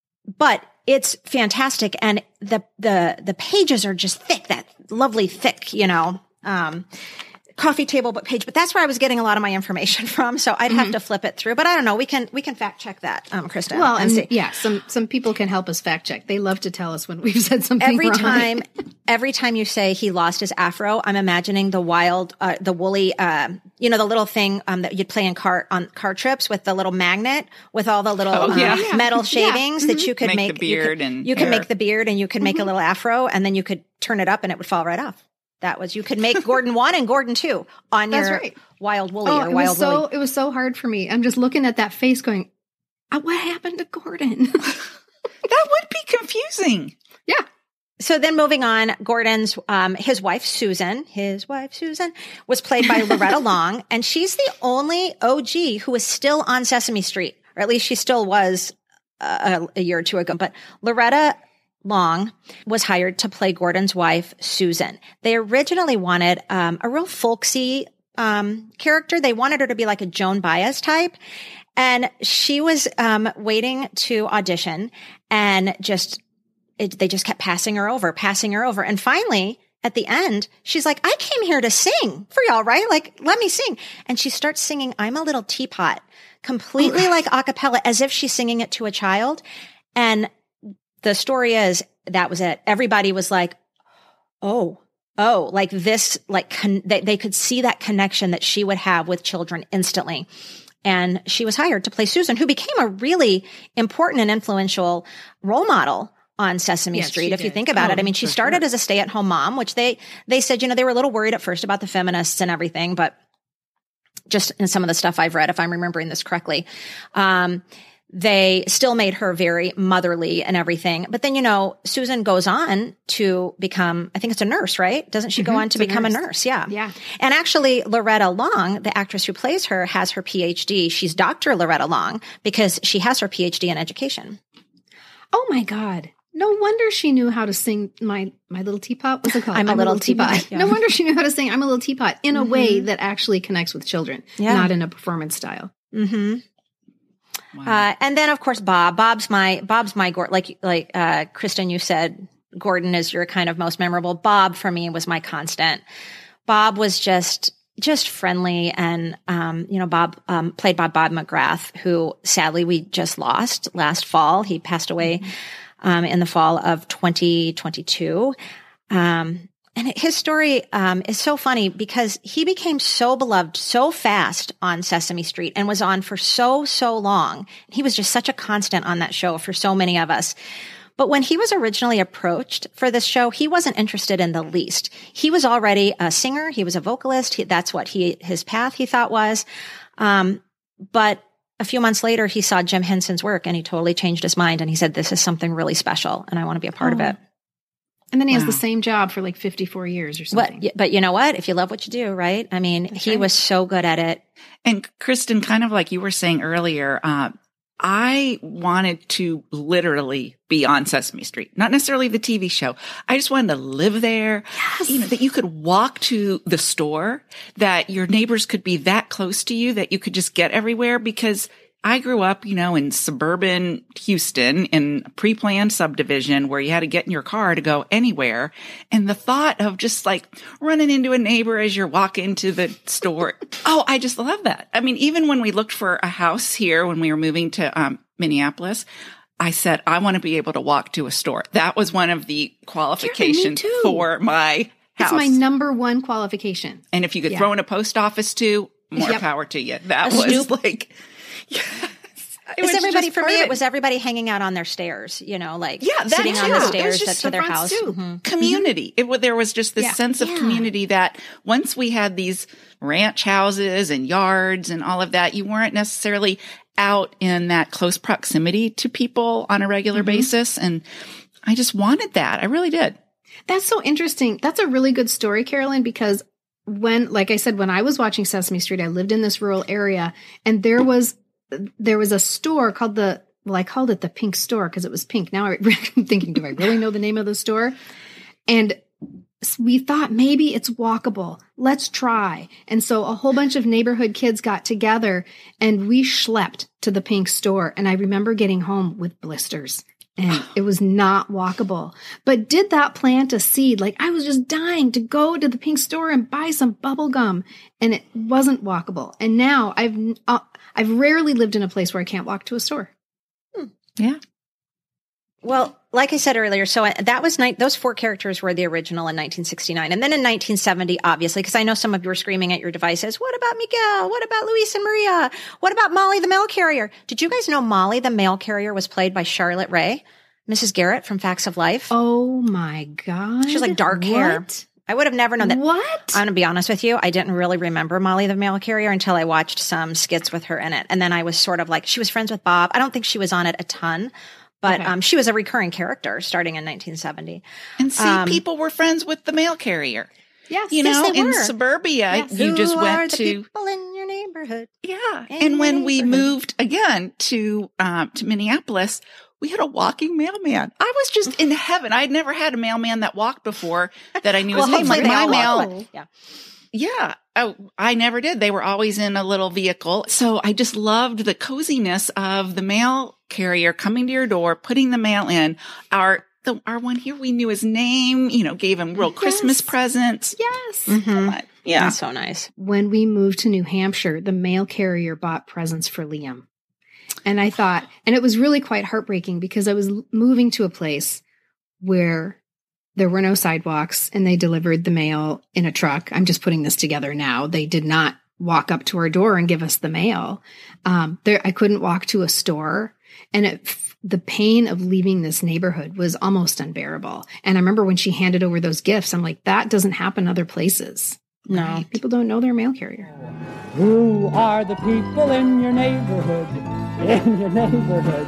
but it's fantastic. And the, the, the pages are just thick, that lovely thick, you know, um, coffee table book page, but that's where I was getting a lot of my information from. So I'd have Mm-hmm. to flip it through, but I don't know. We can, we can fact check that, um, Kristen. Well, and see. yeah, some some people can help us fact check. They love to tell us when we've said something Every wrong. time, every time you say he lost his afro, I'm imagining the wild, uh, the woolly, uh, you know, the little thing, um, that you'd play in car, on car trips with the little magnet with all the little Oh, um, yeah. Yeah. metal shavings that you could Make make. the beard you could, and you could hair. make the beard and you could make a little afro and then you could turn it up and it would fall right off. That was, you could make Gordon one and Gordon two on That's your right. wild woolly Oh, or it wild was so woolly. it was so hard for me. I'm just looking at that face, going, "Uh, "What happened to Gordon?" That would be confusing. yeah, So then moving on, Gordon's, um, his wife, Susan, his wife, Susan, was played by Loretta Long, and she's the only O G who is still on Sesame Street, or at least she still was uh, a, a year or two ago. But Loretta Long was hired to play Gordon's wife, Susan. They originally wanted um, a real folksy um, character. They wanted her to be like a Joan Baez type. And she was um, waiting to audition and just It, they just kept passing her over, passing her over. And finally, at the end, she's like, I came here to sing for y'all, right? Like, let me sing. And she starts singing, I'm a Little Teapot, completely Oh, like a cappella, as if she's singing it to a child. And the story is that was it. Everybody was like, oh, oh, like this, like con- they, they could see that connection that she would have with children instantly. And she was hired to play Susan, who became a really important and influential role model on Sesame Yes, Street. she If you did. think about Oh, it, I mean, she for started sure. as a stay-at-home mom, which they, they said, you know, they were a little worried at first about the feminists and everything, but just in some of the stuff I've read, if I'm remembering this correctly, um, they still made her very motherly and everything. But then, you know, Susan goes on to become, I think it's a nurse, right? Doesn't she go on to it's a become a nurse. nurse? Yeah. Yeah. And actually, Loretta Long, the actress who plays her, has her P H D. She's Doctor Loretta Long because she has her P H D in education. Oh my God. No wonder she knew how to sing my my little teapot. What's it called? I'm a Little Teapot, yeah. No wonder she knew how to sing I'm a Little Teapot in a way that actually connects with children, Yeah. not in a performance style. Mm-hmm. Wow. Uh, and then of course, Bob, Bob's my, Bob's my, Gor- like, like, uh, Kristen, you said Gordon is your kind of most memorable. Bob for me was my constant. Bob was just, just friendly. And, um, you know, Bob, um, played by Bob McGrath, who sadly we just lost last fall. He passed away, um, in the fall of twenty twenty-two. Um, And his story um, is so funny because he became so beloved so fast on Sesame Street and was on for so, so long. He was just such a constant on that show for so many of us. But when he was originally approached for this show, he wasn't interested in the least. He was already a singer. He was a vocalist. He, that's what he his path he thought was. Um, but a few months later, he saw Jim Henson's work and he totally changed his mind. And he said, this is something really special and I want to be a part Oh. of it. And then he has Wow. the same job for like fifty-four years or But, something. but you know what? If you love what you do, right? I mean, That's he right. was so good at it. And Kristen, kind of like you were saying earlier, uh, I wanted to literally be on Sesame Street, not necessarily the T V show. I just wanted to live there. Yes. You know, that you could walk to the store, that your neighbors could be that close to you, that you could just get everywhere. Because I grew up, you know, in suburban Houston in a pre-planned subdivision where you had to get in your car to go anywhere. And the thought of just like running into a neighbor as you're walking to the store. Oh, I just love that. I mean, even when we looked for a house here, when we were moving to um, Minneapolis, I said, I want to be able to walk to a store. That was one of the qualifications too. for my house. It's my number one qualification. And if you could Yeah. throw in a post office too, more Yep. power to you. That A was stoop. like, It Is was everybody, just for part me, of it was everybody hanging out on their stairs, you know, like Yeah, that sitting too. on the It was stairs just to the their front house. stoop. Mhm. Community. It wa- there was just this Yeah. sense of Yeah. community that once we had these ranch houses and yards and all of that, you weren't necessarily out in that close proximity to people on a regular basis. And I just wanted that. I really did. That's so interesting. That's a really good story, Carolyn, because when, like I said, when I was watching Sesame Street, I lived in this rural area, and there was there was a store called the, well, I called it the Pink Store because it was pink. Now I'm thinking, do I really know the name of the store? And we thought maybe it's walkable. Let's try. And so a whole bunch of neighborhood kids got together and we schlepped to the Pink Store. And I remember getting home with blisters. And it was not walkable. But did that plant a seed? Like, I was just dying to go to the Pink Store and buy some bubble gum, and it wasn't walkable. And now I've uh, I've rarely lived in a place where I can't walk to a store. Yeah. Well, like I said earlier, so that was ni- those four characters were the original in nineteen sixty-nine. And then in nineteen seventy, obviously, because I know some of you were screaming at your devices, what about Miguel? What about Luis and Maria? What about Molly the mail carrier? Did you guys know Molly the mail carrier was played by Charlotte Rae, Missus Garrett from Facts of Life? Oh my God. She has like dark hair. What? I would have never known that. What? I'm going to be honest with you. I didn't really remember Molly the mail carrier until I watched some skits with her in it. And then I was sort of like, she was friends with Bob. I don't think she was on it a ton. But Okay. um, she was a recurring character starting in nineteen seventy. And see, Um, people were friends with the mail carrier. Yes. You Yes, know, they in were. suburbia, Yes. you just Who went are the to people in your neighborhood? yeah. in And your when we neighborhood. moved again to um, to Minneapolis, we had a walking mailman. I was just in heaven. I had never had a mailman that walked before that I knew Well, his name. hopefully Like they my all mail. walk away. Yeah. Yeah. Oh, I never did. They were always in a little vehicle. So I just loved the coziness of the mail carrier coming to your door, putting the mail in. Our the our one here, we knew his name, you know, gave him real Christmas presents. Yes. Come on. Yeah. That's so nice. When we moved to New Hampshire, the mail carrier bought presents for Liam. And I thought, and it was really quite heartbreaking because I was l- moving to a place where there were no sidewalks and they delivered the mail in a truck. I'm just putting this together now. They did not walk up to our door and give us the mail. Um, there, I couldn't walk to a store, and it, the pain of leaving this neighborhood was almost unbearable. And I remember when she handed over those gifts, I'm like, that doesn't happen other places. No. Right? People don't know their mail carrier. Who are the people in your neighborhood? In your neighborhood?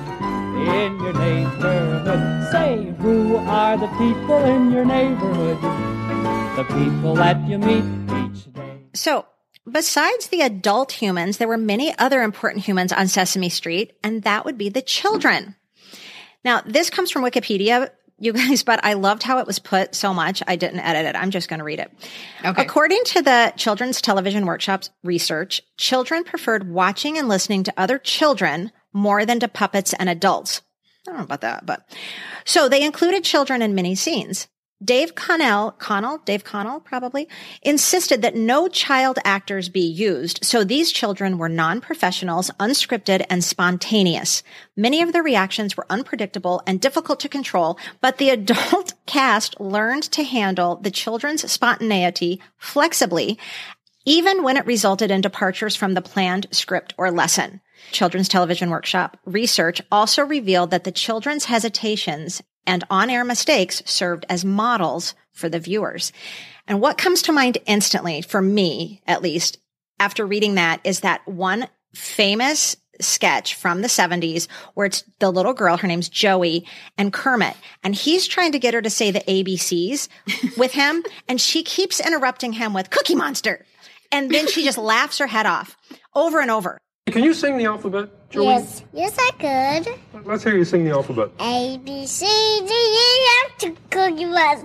In your neighborhood? Say, who are the people in your neighborhood? The people that you meet each day. So, besides the adult humans, there were many other important humans on Sesame Street, and that would be the children. Now, this comes from Wikipedia, you guys, but I loved how it was put so much. I didn't edit it. I'm just going to read it. Okay. According to the Children's Television Workshop's research, children preferred watching and listening to other children more than to puppets and adults. I don't know about that, but so they included children in many scenes. Dave Connell, Connell, Dave Connell probably, insisted that no child actors be used, so these children were non-professionals, unscripted, and spontaneous. Many of their reactions were unpredictable and difficult to control, but the adult cast learned to handle the children's spontaneity flexibly, even when it resulted in departures from the planned script or lesson. Children's Television Workshop research also revealed that the children's hesitations and on-air mistakes served as models for the viewers. And what comes to mind instantly, for me at least, after reading that, is that one famous sketch from the seventies where it's the little girl, her name's Joey, and Kermit, and he's trying to get her to say the A B Cs with him, and she keeps interrupting him with Cookie Monster. And then she just laughs her head off over and over. Can you sing the alphabet, Joey? Yes, yes, I could. Let's hear you sing the alphabet. A, B, C, D, E, F, to Cookie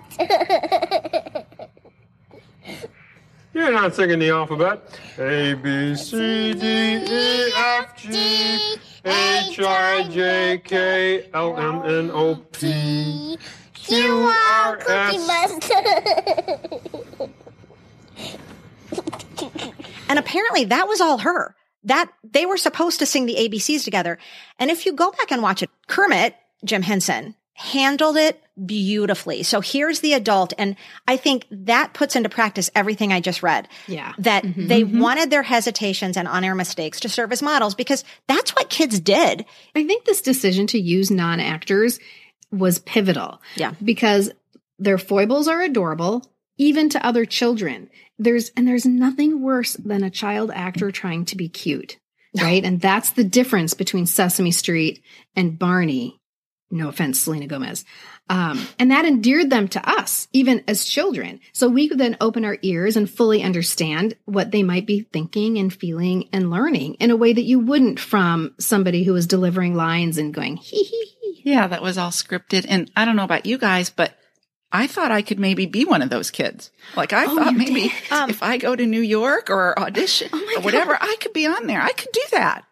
Monster. You're not singing the alphabet. A, B, C, D, E, F, G, H, I, J, K, L, M, N, O, P, Q, R, Cookie S. Monster. And apparently that was all her. That they were supposed to sing the A B Cs together. And if you go back and watch it, Kermit, Jim Henson, handled it beautifully. So here's the adult. And I think that puts into practice everything I just read. Yeah. That Mm-hmm. they wanted their hesitations and on-air mistakes to serve as models because that's what kids did. I think this decision to use non-actors was pivotal. Yeah. Because their foibles are adorable, even to other children. There's, and there's nothing worse than a child actor trying to be cute, right? And that's the difference between Sesame Street and Barney. No offense, Selena Gomez. Um, and that endeared them to us, even as children. So we could then open our ears and fully understand what they might be thinking and feeling and learning in a way that you wouldn't from somebody who was delivering lines and going, hee hee hee. Yeah, that was all scripted. And I don't know about you guys, but I thought I could maybe be one of those kids. Like I Oh, thought you maybe did? Um, if I go to New York or audition Oh or whatever, I could be on there. I could do that.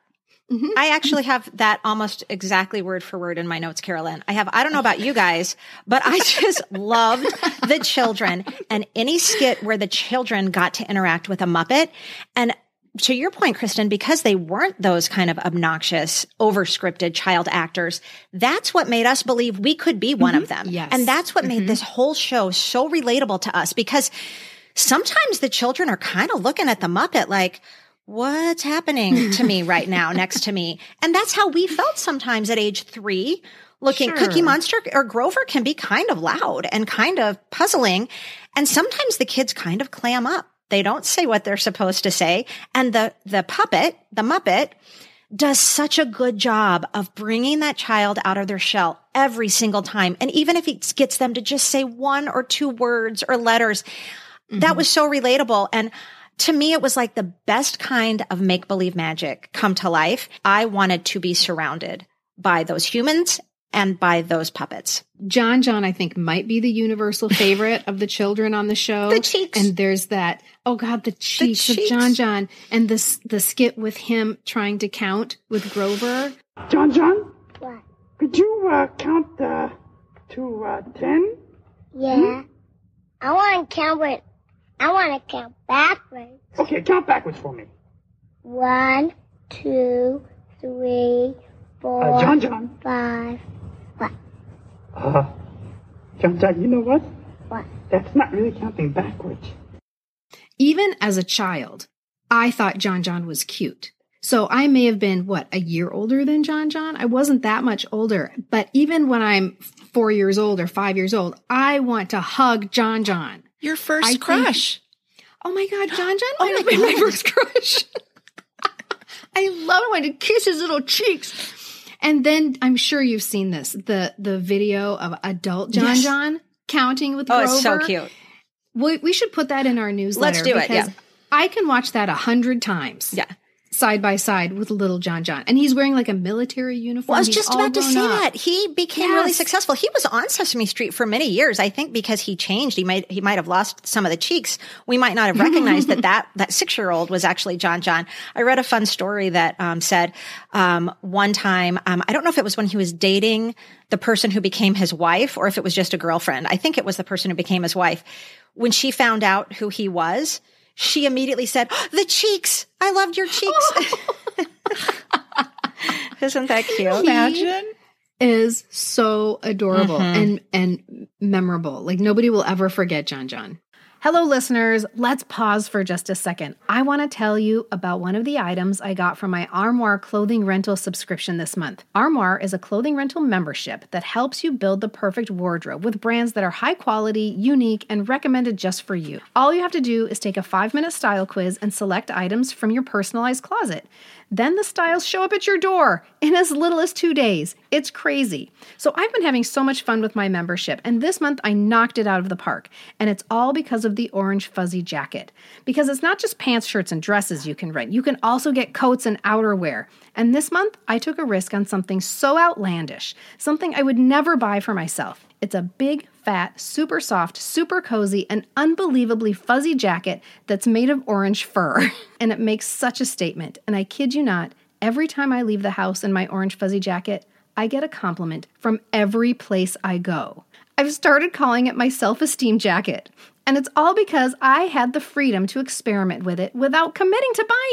I actually have that almost exactly word for word in my notes, Carolyn. I have, I don't know about you guys, but I just loved the children and any skit where the children got to interact with a Muppet. And to your point, Kristen, because they weren't those kind of obnoxious, over-scripted child actors, that's what made us believe we could be one of them. Yes. And that's what made this whole show so relatable to us because sometimes the children are kind of looking at the Muppet like, what's happening to me right now next to me? And that's how we felt sometimes at age three. Looking, Sure. Cookie Monster or Grover can be kind of loud and kind of puzzling. And sometimes the kids kind of clam up. They don't say what they're supposed to say. And the, the puppet, the Muppet, does such a good job of bringing that child out of their shell every single time. And even if it gets them to just say one or two words or letters, mm-hmm. that was so relatable. And to me, it was like the best kind of make-believe magic come to life. I wanted to be surrounded by those humans and by those puppets. John John, I think, might be the universal favorite of the children on the show. The cheeks. And there's that, oh God, the cheeks, cheeks. of John John. And this the skit with him trying to count with Grover. John John, What? could you uh, count uh, to uh, ten? Yeah. I want to count with, I want to count backwards. Okay, count backwards for me. One, two, three, four, Uh, John John. five. What? Uh, John John, you know what? What? That's not really counting backwards. Even as a child, I thought John John was cute. So I may have been, what, a year older than John John? I wasn't that much older. But even when I'm four years old or five years old, I want to hug John John. Your first I think- crush. Oh my God, John John Oh might my have been my God. first crush. I love it when to kiss his little cheeks. And then I'm sure you've seen this, the the video of adult John Yes. John counting with Oh, Grover. it's so cute. We, we should put that in our newsletter. Let's do it, because yeah. I can watch that a hundred times. Yeah. Side by side with little John John. And he's wearing like a military uniform. Well, I was He's just all about to grown say up. that he became really Yes. successful. He was on Sesame Street for many years. I think because he changed, he might he might have lost some of the cheeks. We might not have recognized that that that six year old was actually John John. I read a fun story that um, said um, one time um, I don't know if it was when he was dating the person who became his wife or if it was just a girlfriend. I think it was the person who became his wife. When she found out who he was, she immediately said, oh, "The cheeks! I loved your cheeks." Isn't that cute? Imagine. Is so adorable Mhm. and and memorable. Like nobody will ever forget John John. Hello, listeners. Let's pause for just a second. I want to tell you about one of the items I got from my Armoire clothing rental subscription this month. Armoire is a clothing rental membership that helps you build the perfect wardrobe with brands that are high quality, unique, and recommended just for you. All you have to do is take a five-minute style quiz and select items from your personalized closet. Then the styles show up at your door in as little as two days. It's crazy. So I've been having so much fun with my membership, and this month I knocked it out of the park. And it's all because of the orange fuzzy jacket. Because it's not just pants, shirts, and dresses you can rent. You can also get coats and outerwear. And this month I took a risk on something so outlandish, something I would never buy for myself. It's a big, fat, super soft, super cozy, and unbelievably fuzzy jacket that's made of orange fur. And it makes such a statement. And I kid you not, every time I leave the house in my orange fuzzy jacket, I get a compliment from every place I go. I've started calling it my self-esteem jacket. And it's all because I had the freedom to experiment with it without committing to buying it.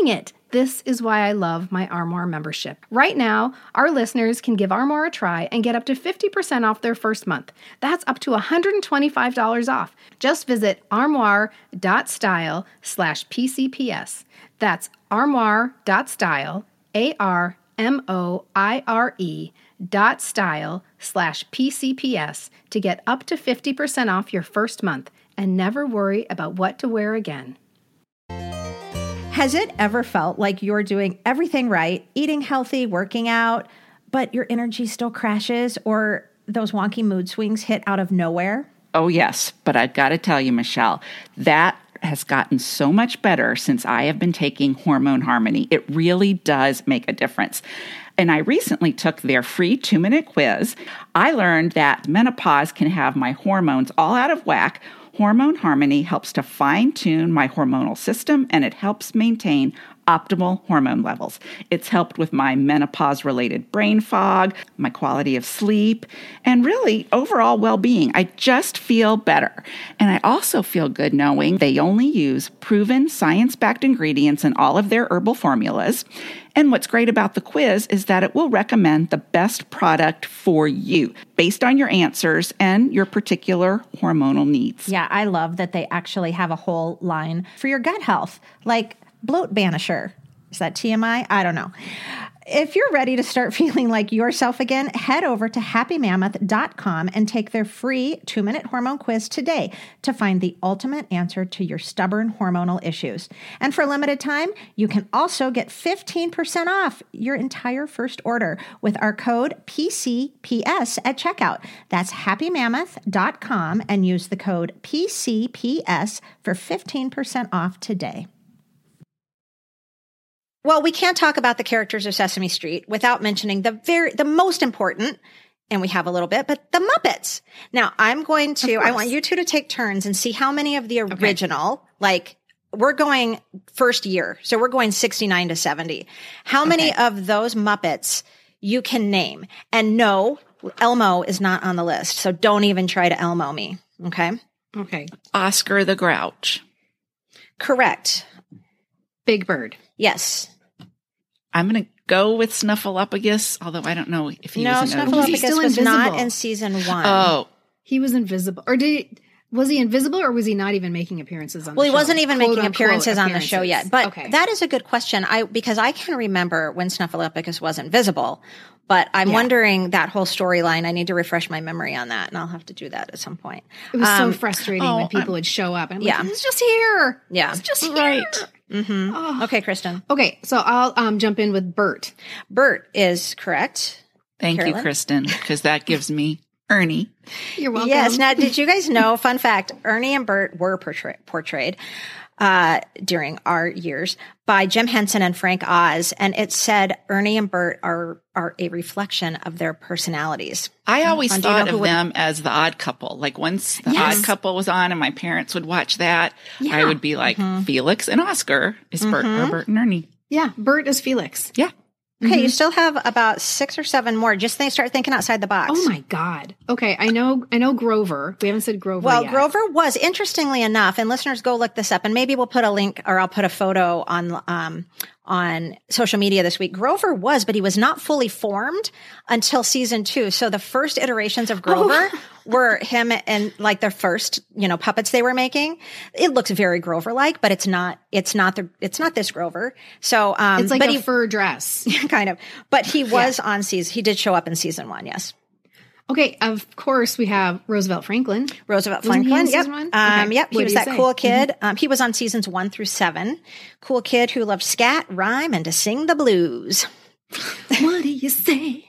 This is why I love my Armoire membership. Right now, our listeners can give Armoire a try and get up to fifty percent off their first month. That's up to one hundred twenty-five dollars off. Just visit armoire.style slash PCPS. That's armoire.style, A R M O I R E dot style slash P C P S to get up to fifty percent off your first month and never worry about what to wear again. Has it ever felt like you're doing everything right, eating healthy, working out, but your energy still crashes or those wonky mood swings hit out of nowhere? Oh, yes. But I've got to tell you, Michelle, that has gotten so much better since I have been taking Hormone Harmony. It really does make a difference. And I recently took their free two-minute quiz. I learned that menopause can have my hormones all out of whack. Hormone Harmony helps to fine-tune my hormonal system, and it helps maintain optimal hormone levels. It's helped with my menopause-related brain fog, my quality of sleep, and really overall well-being. I just feel better. And I also feel good knowing they only use proven science-backed ingredients in all of their herbal formulas. And what's great about the quiz is that it will recommend the best product for you based on your answers and your particular hormonal needs. Yeah, I love that they actually have a whole line for your gut health, like bloat banisher. Is that T M I? I don't know. If you're ready to start feeling like yourself again, head over to happy mammoth dot com and take their free two-minute hormone quiz today to find the ultimate answer to your stubborn hormonal issues. And for a limited time, you can also get fifteen percent off your entire first order with our code P C P S at checkout. That's happy mammoth dot com and use the code P C P S for fifteen percent off today. Well, we can't talk about the characters of Sesame Street without mentioning the very, the most important, and we have a little bit, but the Muppets. Now, I'm going to, I want you two to take turns and see how many of the original, okay. like, we're going first year, so we're going sixty-nine to seventy. How many okay. of those Muppets you can name? And no, Elmo is not on the list, so don't even try to Elmo me, okay? Okay. Oscar the Grouch. Correct. Big Bird. Yes. I'm going to go with Snuffleupagus, although I don't know if he no, was in Snuffleupagus was invisible? not in season one. Oh. He was invisible. Or did he, was he invisible or was he not even making appearances on well, the show? Well, he wasn't even Quote, making unquote, appearances on appearances. the show yet. But okay. that is a good question. I because I can remember when Snuffleupagus was invisible. But I'm yeah. wondering that whole storyline. I need to refresh my memory on that, and I'll have to do that at some point. It was um, so frustrating oh, when people I'm, would show up. And I'm yeah. like, it's just here. Yeah. It's just right. here. Mm-hmm. Oh. Okay, Kristen. Okay, so I'll um, jump in with Bert. Bert is correct. Thank Carolyn? you, Kristen, because that gives me Ernie. You're welcome. Yes. Now, did you guys know, fun fact, Ernie and Bert were portray- portrayed uh, during our years by Jim Henson and Frank Oz. And it said Ernie and Bert are are a reflection of their personalities. I always um, thought you know of would- them as the Odd Couple. Like once the Yes. Odd Couple was on and my parents would watch that, Yeah. I would be like, Mm-hmm. Felix and Oscar is Bert, or Bert and Ernie. Yeah, Bert is Felix. Yeah. Okay, Mm-hmm. you still have about six or seven more. Just think, start thinking outside the box. Oh my God. Okay, I know I know Grover. We haven't said Grover Well, yet. Grover was, interestingly enough, and listeners, go look this up, and maybe we'll put a link or I'll put a photo on um, on social media this week. Grover was, but he was not fully formed until season two. So the first iterations of Grover Oh. were him and like their first, you know, puppets they were making. It looks very Grover-like, but it's not. It's not the. It's not this Grover. So um, It's like but a he, fur dress. kind of. But he was on season. He did show up in season one. Yes. Okay, of course we have Roosevelt Franklin. Roosevelt Wasn't he Franklin. in Yep. season one? Um, Okay. yep. He What was do you that say? cool kid. Um, he was on seasons one through seven. Cool kid who loved scat, rhyme, and to sing the blues. What do you say?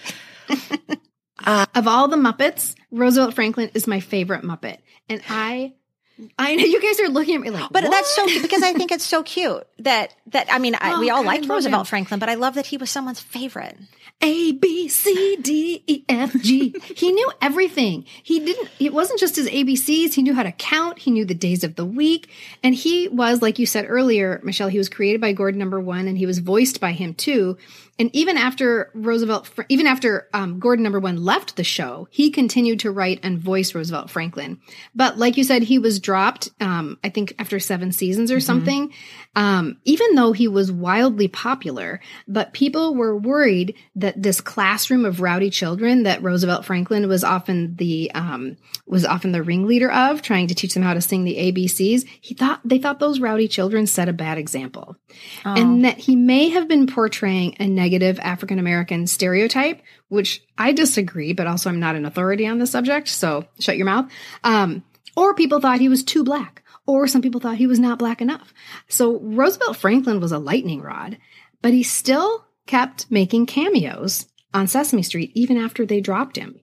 uh, of all the Muppets, Roosevelt Franklin is my favorite Muppet. And I I know you guys are looking at me like, But what? that's so because I think it's so cute that that I mean I, Oh, we all God, liked I love Roosevelt him. Franklin, but I love that he was someone's favorite. A, B, C, D, E, F, G. He knew everything. He didn't, it wasn't just his A B Cs. He knew how to count. He knew the days of the week. And he was, like you said earlier, Michelle, he was created by Gordon Number One and he was voiced by him too. And even after Roosevelt, even after um, Gordon number one left the show, he continued to write and voice Roosevelt Franklin. But like you said, he was dropped, um, I think after seven seasons or mm-hmm. something, um, even though he was wildly popular. But people were worried that this classroom of rowdy children that Roosevelt Franklin was often the um, was often the ringleader of, trying to teach them how to sing the A B Cs, he thought they thought those rowdy children set a bad example. Oh. And that he may have been portraying a negative African-American stereotype, which I disagree, but also I'm not an authority on the subject, so shut your mouth. Um, or people thought he was too black, or some people thought he was not black enough. So Roosevelt Franklin was a lightning rod, but he still kept making cameos on Sesame Street even after they dropped him.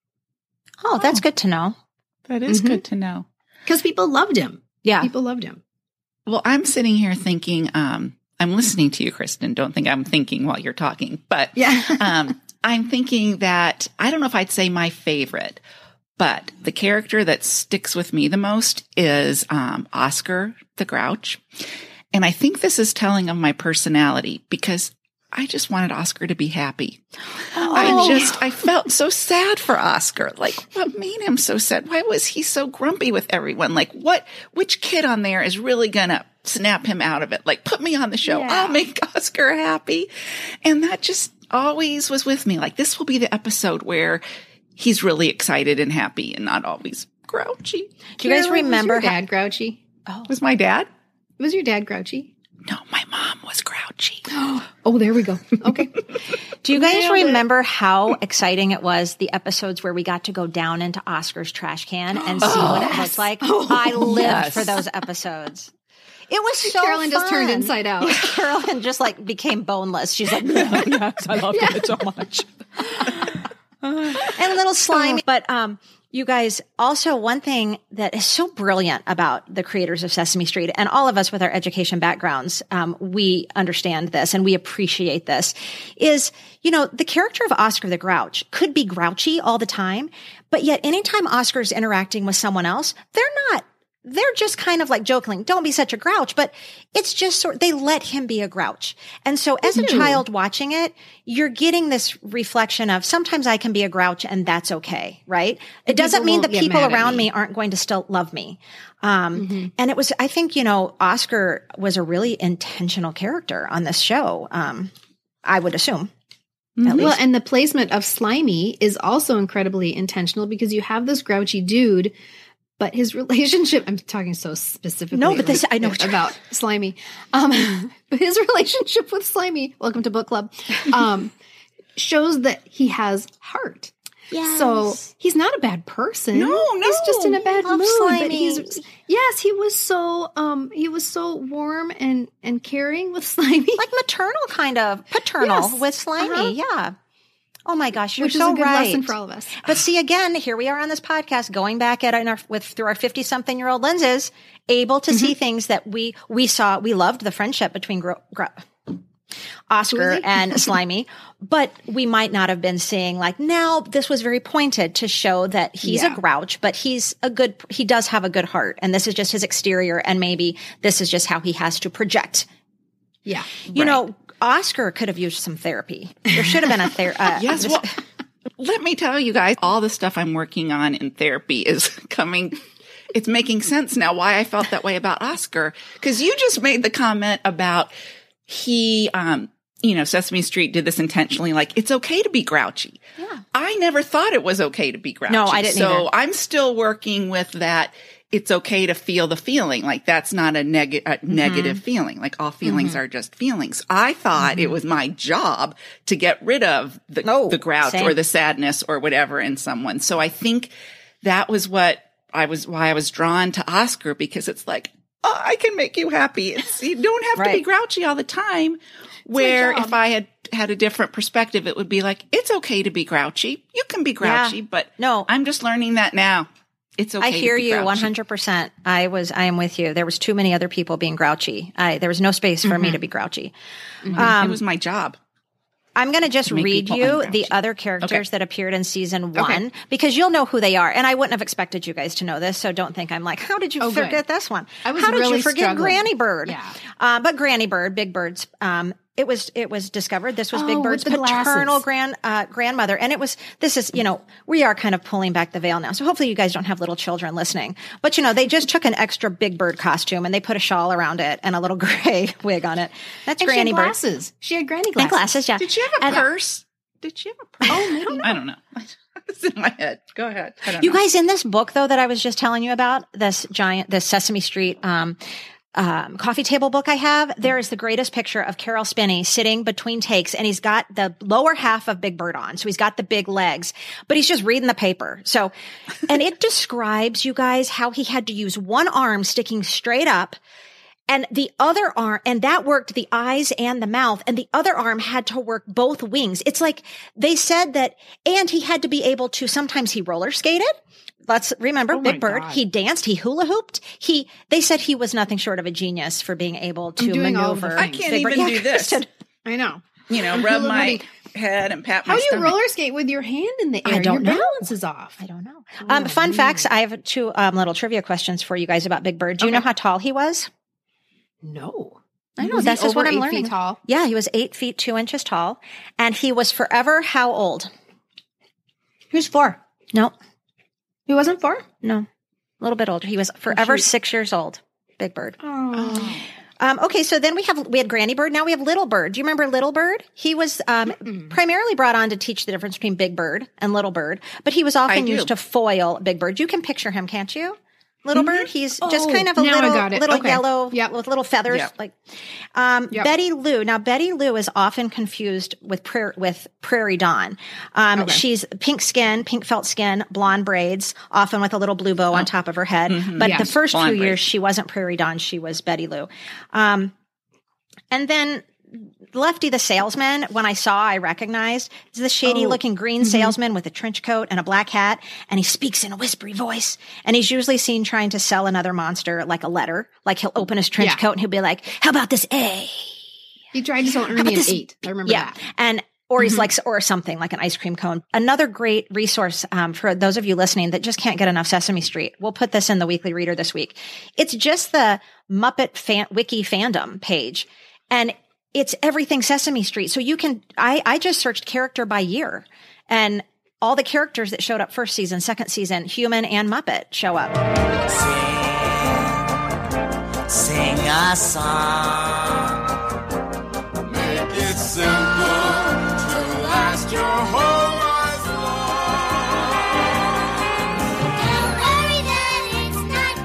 Oh, that's good to know. That is mm-hmm. good to know. Because people loved him. Yeah. People loved him. Well, I'm sitting here thinking, um, I'm listening to you, Kristen. Don't think I'm thinking while you're talking, but yeah. um, I'm thinking that I don't know if I'd say my favorite, but the character that sticks with me the most is um, Oscar the Grouch. And I think this is telling of my personality because I just wanted Oscar to be happy. Oh. I just, I felt so sad for Oscar. Like, what made him so sad? Why was he so grumpy with everyone? Like, what, which kid on there is really gonna snap him out of it? Like, put me on the show. Yeah. I'll make Oscar happy. And that just always was with me. Like, this will be the episode where he's really excited and happy and not always grouchy. Do you guys remember was your dad grouchy? Oh, was my dad? Was your dad grouchy? No, my mom was grouchy. Oh, there we go. Okay. Do you guys remember how exciting it was, the episodes where we got to go down into Oscar's trash can and see oh, what it looked like? Oh, I lived yes. for those episodes. It was so Carolyn fun. just turned inside out. Yeah, Carolyn just like became boneless. She's like, yes, I love yeah. it so much. And a little slimy. But um, you guys, also one thing that is so brilliant about the creators of Sesame Street, and all of us with our education backgrounds, um, we understand this and we appreciate this, is, you know, the character of Oscar the Grouch could be grouchy all the time, but yet anytime Oscar's interacting with someone else, they're not. They're just kind of like joking, don't be such a grouch, but it's just sort, they let him be a grouch. And so as a child watching it, you're getting this reflection of sometimes I can be a grouch and that's okay, right? It doesn't mean the people around me aren't going to still love me. Um, mm-hmm. and it was, I think, you know, Oscar was a really intentional character on this show. Um, I would assume. Mm-hmm. Well, and the placement of Slimy is also incredibly intentional because you have this grouchy dude, but his relationship, I'm talking so specifically no, but this, I know about Slimy. Um, his relationship with Slimy, welcome to book club, um, shows that he has heart. Yes. So he's not a bad person. No, no. He's just in a bad mood. Slimy. But he's, yes, he was so, um, he was so warm and, and caring with Slimy. Like maternal kind of, paternal yes. with Slimy. Uh-huh. Yeah. Oh my gosh, you're Which so is a good right. lesson for all of us. But see, again, here we are on this podcast, going back at our with through our fifty-something-year-old lenses, able to mm-hmm. see things that we we saw. We loved the friendship between Gro- Gro- Oscar and Slimy, but we might not have been seeing like now. This was very pointed to show that he's yeah. a grouch, but he's a good. He does have a good heart, and this is just his exterior, and maybe this is just how he has to project. Yeah, you right. know. Oscar could have used some therapy. There should have been a therapy. Uh, yes. Well, let me tell you guys, all the stuff I'm working on in therapy is coming. It's making sense now why I felt that way about Oscar. Because you just made the comment about he, um, you know, Sesame Street did this intentionally. Like, it's okay to be grouchy. Yeah. I never thought it was okay to be grouchy. No, I didn't So either. I'm still working with that. It's okay to feel the feeling. Like that's not a, neg- a mm-hmm. negative feeling. Like all feelings mm-hmm. are just feelings. I thought mm-hmm. it was my job to get rid of the, oh, the grouch same. or the sadness or whatever in someone. So I think that was what I was, why I was drawn to Oscar, because it's like, oh, I can make you happy. It's, you don't have right. to be grouchy all the time. Where if I had had a different perspective, it would be like, it's okay to be grouchy. You can be grouchy, yeah. but no, I'm just learning that now. It's okay. I hear to be you grouchy. one hundred percent. I was, I am with you. There was too many other people being grouchy. I, there was no space for mm-hmm. me to be grouchy. Mm-hmm. Um, it was my job. I'm going to just read you the other characters okay. that appeared in season one, okay. because you'll know who they are. And I wouldn't have expected you guys to know this. So don't think I'm like, how did you oh, forget good. this one? I was how did really you forget struggling. Granny Bird? Yeah. Uh, but Granny Bird, Big Bird's, um, It was it was discovered. This was Oh, Big with Bird's the paternal glasses. grand uh, grandmother, and it was. This is you know we are kind of pulling back the veil now, so hopefully you guys don't have little children listening. But you know they just took an extra Big Bird costume and they put a shawl around it and a little gray wig on it. That's And Granny she had Bird. glasses. She had granny And glasses. glasses, yeah. Did she have a And- purse? Did she have a purse? Oh, maybe. I don't know. It's in my head. Go ahead. I don't You know. guys, in this book though that I was just telling you about, this giant, this Sesame Street um, um, coffee table book I have, there is the greatest picture of Carol Spinney sitting between takes, and he's got the lower half of Big Bird on, so he's got the big legs, but he's just reading the paper. So, and it describes, you guys, how he had to use one arm sticking straight up. And the other arm, and that worked the eyes and the mouth, and the other arm had to work both wings. It's like they said that, and he had to be able to, sometimes he roller skated. Let's remember, Oh my Big Bird, God. he danced, he hula hooped. He, they said he was nothing short of a genius for being able to I'm doing all of the maneuver. things. I can't Big Bird. even Yeah, do this. Kristen, I know. You know, rub Hula my hooping. head and pat my How do you stomach. roller skate with your hand in the air? I don't your know. balance is off. I don't know. Um, fun facts. I have two um, little trivia questions for you guys about Big Bird. Do you know how tall he was? No. I know. Was he That's just what over I'm eight learning. feet tall? Yeah, he was eight feet two inches tall, and he was forever how old? He was four. No, He wasn't four? no, a little bit older. He was forever shoot. six years old. Big Bird. Oh. Um, okay, so then we have we had Granny Bird. Now we have Little Bird. Do you remember Little Bird? He was um, primarily brought on to teach the difference between Big Bird and Little Bird, but he was often do. used to foil Big Bird. You can picture him, can't you? Little Bird. He's just Oh, kind of a now I little, got it. little Okay. yellow Yep. with little feathers. Yep. Like um, Yep. Betty Lou. Now Betty Lou is often confused with pra- with Prairie Dawn. Um, Okay. She's pink skin, pink felt skin, blonde braids, often with a little blue bow on top of her head. But Yes, the first two blonde years, braids. she wasn't Prairie Dawn. She was Betty Lou. Um, and then Lefty the salesman, when I saw, I recognized, is the shady looking green salesman with a trench coat and a black hat. And he speaks in a whispery voice. And he's usually seen trying to sell another monster like a letter. Like he'll open his trench Yeah. coat and he'll be like, how about this A? He tried to sell about Ernie an this- eight. I remember Yeah. that. And, or he's like, or something like an ice cream cone. Another great resource um, for those of you listening that just can't get enough Sesame Street. We'll put this in the Weekly Reader this week. It's just the Muppet fan, Wiki fandom page. And it's everything Sesame Street. So you can, I, I just searched character by year, and all the characters that showed up first season, second season, human and Muppet show up. Sing, sing a song. Make it simple to last your whole life long. Don't worry that it's not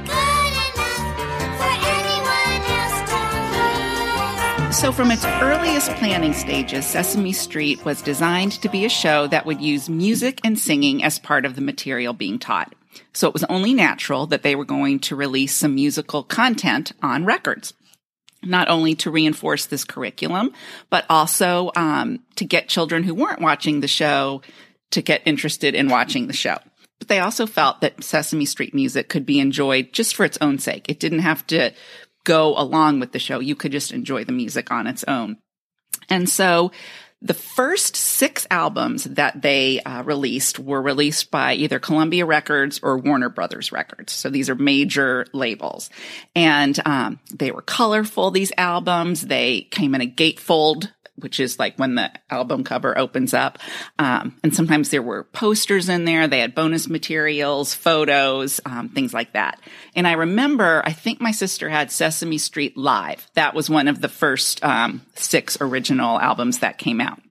good enough for anyone else to hear. So, from its earliest planning stages, Sesame Street was designed to be a show that would use music and singing as part of the material being taught. So it was only natural that they were going to release some musical content on records, not only to reinforce this curriculum, but also um, to get children who weren't watching the show to get interested in watching the show. But they also felt that Sesame Street music could be enjoyed just for its own sake. It didn't have to go along with the show. You could just enjoy the music on its own. And so the first six albums that they uh, released were released by either Columbia Records or Warner Brothers Records. So these are major labels. And um, they were colorful, these albums. They came in a gatefold, which is like when the album cover opens up. Um, and sometimes there were posters in there. They had bonus materials, photos, um, things like that. And I remember, I think my sister had Sesame Street Live. That was one of the first um, six original albums that came out.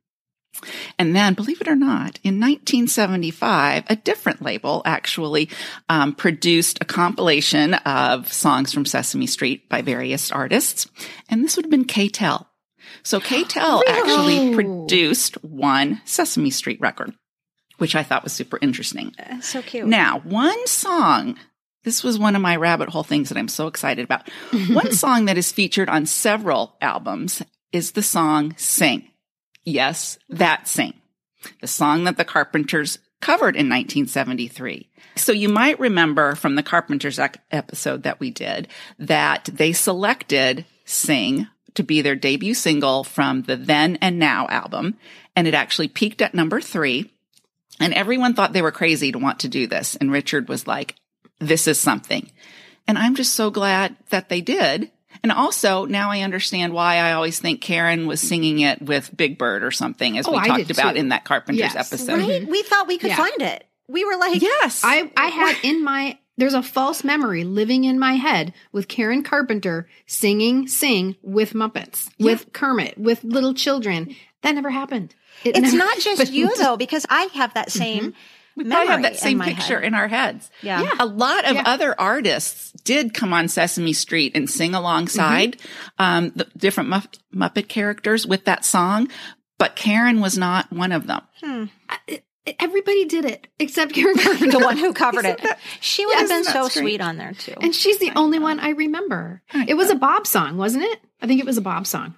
And then, believe it or not, in nineteen seventy-five, a different label actually um, produced a compilation of songs from Sesame Street by various artists. And this would have been K-Tel. So K-Tel actually produced one Sesame Street record, which I thought was super interesting. That's so cute. Now, one song, this was one of my rabbit hole things that I'm so excited about. One song that is featured on several albums is the song Sing. Yes, that Sing. The song that the Carpenters covered in nineteen seventy-three. So you might remember from the Carpenters ec- episode that we did that they selected Sing to be their debut single from the Then and Now album. And it actually peaked at number three. And everyone thought they were crazy to want to do this. And Richard was like, this is something. And I'm just so glad that they did. And also, now I understand why I always think Karen was singing it with Big Bird or something, as Oh, we I talked did about too. in that Carpenters Yes. episode. Right? We thought we could Yeah. find it. We were like, Yes. I, I had in my, there's a false memory living in my head with Karen Carpenter singing Sing with Muppets, with Kermit, with little children. That never happened. It it's never not just happened. you though, because I have that same We memory probably have that in same my picture head. in our heads. Yeah. Yeah. A lot of Yeah. other artists did come on Sesame Street and sing alongside um, the different Mupp- Muppet characters with that song, but Karen was not one of them. I- Everybody did it except Karen Carpenter. The one who covered it. She would have Yes, been so that's great. sweet on there too. And she's the only one I remember. It was a Bob song, wasn't it? I think it was a Bob song.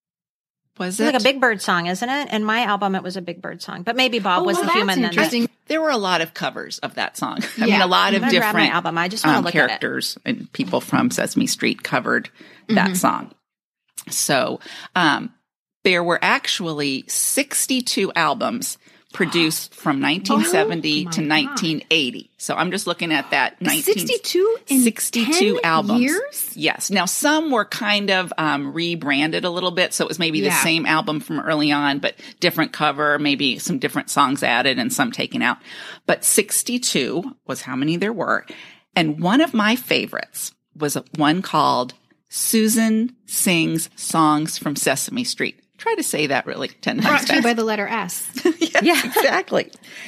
Was It's it? like a Big Bird song, isn't it? In my album, it was a Big Bird song, but maybe Bob Oh, was well, the that's human. Then interesting. There were a lot of covers of that song. I Yeah. mean, a lot of I'm gonna grab my different album. I just wanna um, look at it. characters and people from Sesame Street covered that Mm-hmm. song. So um, there were actually sixty-two albums produced from nineteen seventy Oh, to my nineteen eighty. So I'm just looking at that. nineteen sixty-two in sixty-two ten albums. years? Yes. Now some were kind of um, rebranded a little bit, so it was maybe the Yeah. same album from early on, but different cover, maybe some different songs added and some taken out. But sixty-two was how many there were, and one of my favorites was one called "Susan Sings Songs from Sesame Street." Try to say that really ten times Brought to you fast. by the letter S. Yeah, exactly.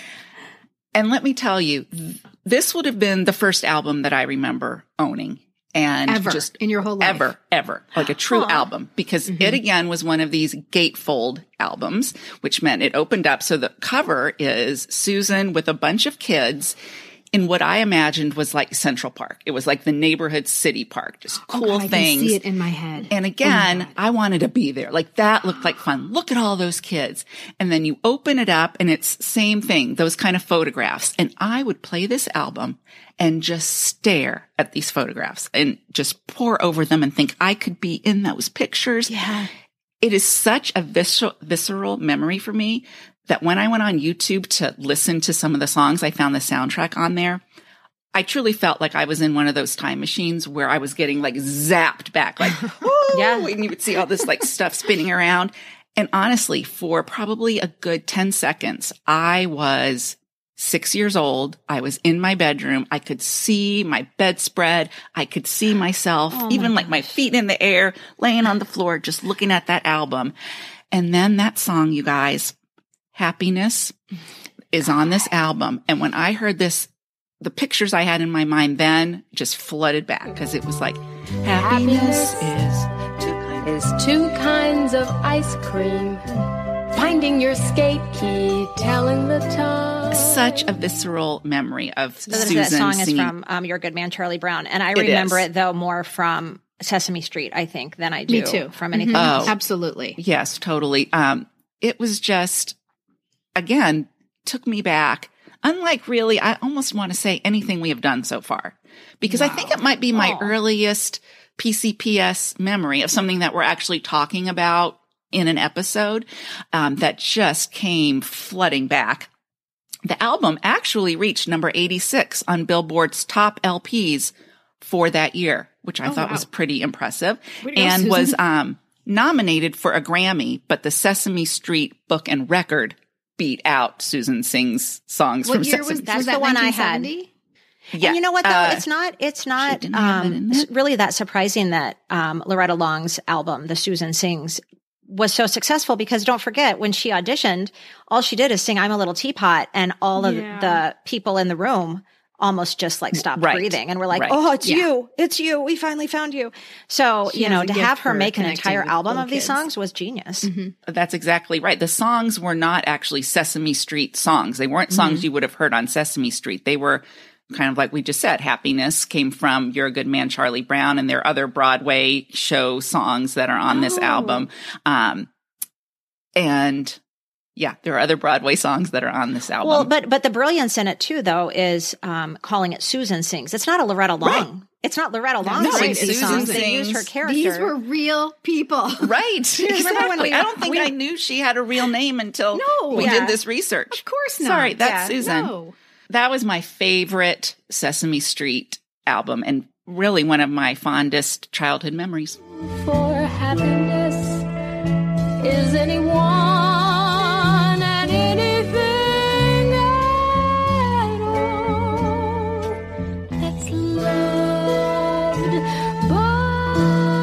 And let me tell you, th- this would have been the first album that I remember owning. And Ever just in your whole life. ever, ever, like a true album, because it again was one of these gatefold albums, which meant it opened up. So the cover is Susan with a bunch of kids in what I imagined was like Central Park. It was like the neighborhood city park, just cool Oh, God, I things. can see it in my head. And again, I wanted to be there. Like that looked like fun. Look at all those kids. And then you open it up and it's same thing, those kind of photographs. And I would play this album and just stare at these photographs and just pore over them and think I could be in those pictures. Yeah. It is such a visceral, visceral memory for me that when I went on YouTube to listen to some of the songs, I found the soundtrack on there. I truly felt like I was in one of those time machines where I was getting like zapped back, like, whoa, Yeah. and you would see all this like stuff spinning around. And honestly, for probably a good ten seconds, I was six years old. I was in my bedroom. I could see my bedspread. I could see myself, even like my feet in the air, laying on the floor, just looking at that album. And then that song, you guys, Happiness, is on this album. And when I heard this, the pictures I had in my mind then just flooded back because it was like, happiness is Is two kinds of ice cream. Finding your skate key, telling the time. such a visceral memory of So that- Susan that song singing. is from um, You're a Good Man, Charlie Brown. And I It remember is. it, though, more from Sesame Street, I think, than I do Me too. from anything Oh. else. Absolutely. Yes, totally. Um, it was just, again, took me back. Unlike really, I almost want to say anything we have done so far, because I think it might be my earliest P C P S memory of something that we're actually talking about in an episode um, that just came flooding back. The album actually reached number eighty-six on Billboard's top L Ps for that year, which I Oh, thought wow. was pretty impressive, Way to go, and Susan. was um, nominated for a Grammy, but the Sesame Street Book and Record beat out Susan Sings songs What from year Sesame was, That's was the that one I had. nineteen seventy? Yeah. And you know what, though? Uh, it's not, it's not didn't have it in um, there. s- really that surprising that um, Loretta Long's album, The Susan Sings, was so successful, because don't forget, when she auditioned, all she did is sing I'm a Little Teapot, and all of Yeah. the people in the room almost just like stopped Right. breathing and were like, Right. oh, it's Yeah. you. It's you. We finally found you. So, She you know, has a to gift have her for make an connecting entire with album little of these kids. songs was genius. That's exactly right. The songs were not actually Sesame Street songs. They weren't songs you would have heard on Sesame Street. They were kind of like we just said, Happiness came from You're a Good Man, Charlie Brown, and there are other Broadway show songs that are on this album. Um, and yeah, there are other Broadway songs that are on this album. Well, but but the brilliance in it too, though, is um, calling it Susan Sings. It's not a Loretta Long. Right. It's not Loretta Long No, sings it's these Susan songs. They used her Sings. character. These were real people. right. remember when Exactly. we- I don't think we- I knew she had a real name until No. we Yeah. did this research. Of course not. Sorry, that's Yeah. Susan. No. That was my favorite Sesame Street album and really one of my fondest childhood memories. For happiness is anyone and anything at all that's loved by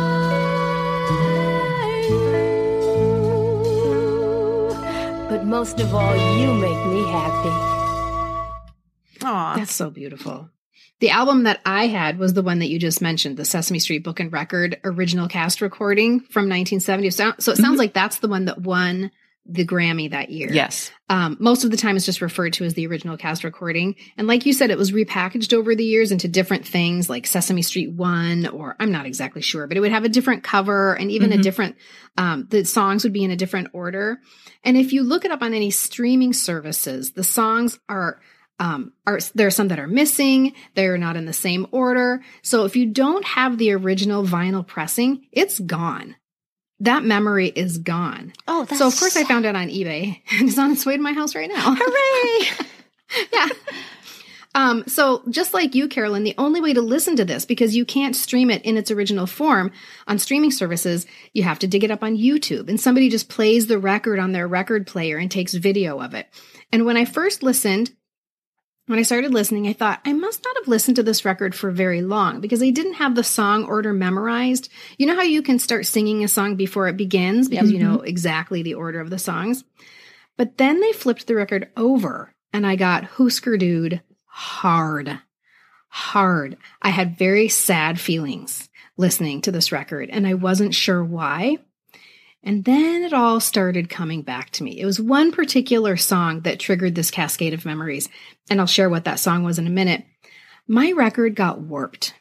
you. But most of all, you make me happy. Aw. That's so beautiful. The album that I had was the one that you just mentioned, the Sesame Street Book and Record original cast recording from nineteen seventy. So, so it sounds mm-hmm. like that's the one that won the Grammy that year. Yes. Um, most of the time it's just referred to as the original cast recording. And like you said, it was repackaged over the years into different things like Sesame Street One, or I'm not exactly sure, but it would have a different cover and even mm-hmm. a different, um, the songs would be in a different order. And if you look it up on any streaming services, the songs are Um, are, there are some that are missing. They're not in the same order. So if you don't have the original vinyl pressing, it's gone. That memory is gone. Oh, that's so of course I found it on eBay and it's on its way to my house right now. Hooray! Yeah. Um, so just like you, Carolyn, the only way to listen to this, because you can't stream it in its original form on streaming services, you have to dig it up on YouTube, and somebody just plays the record on their record player and takes video of it. And when I first listened, When I started listening, I thought, I must not have listened to this record for very long because I didn't have the song order memorized. You know how you can start singing a song before it begins because mm-hmm. you know exactly the order of the songs? But then they flipped the record over and I got Husker Du'd hard, hard. I had very sad feelings listening to this record and I wasn't sure why. And then it all started coming back to me. It was one particular song that triggered this cascade of memories, and I'll share what that song was in a minute. My record got warped.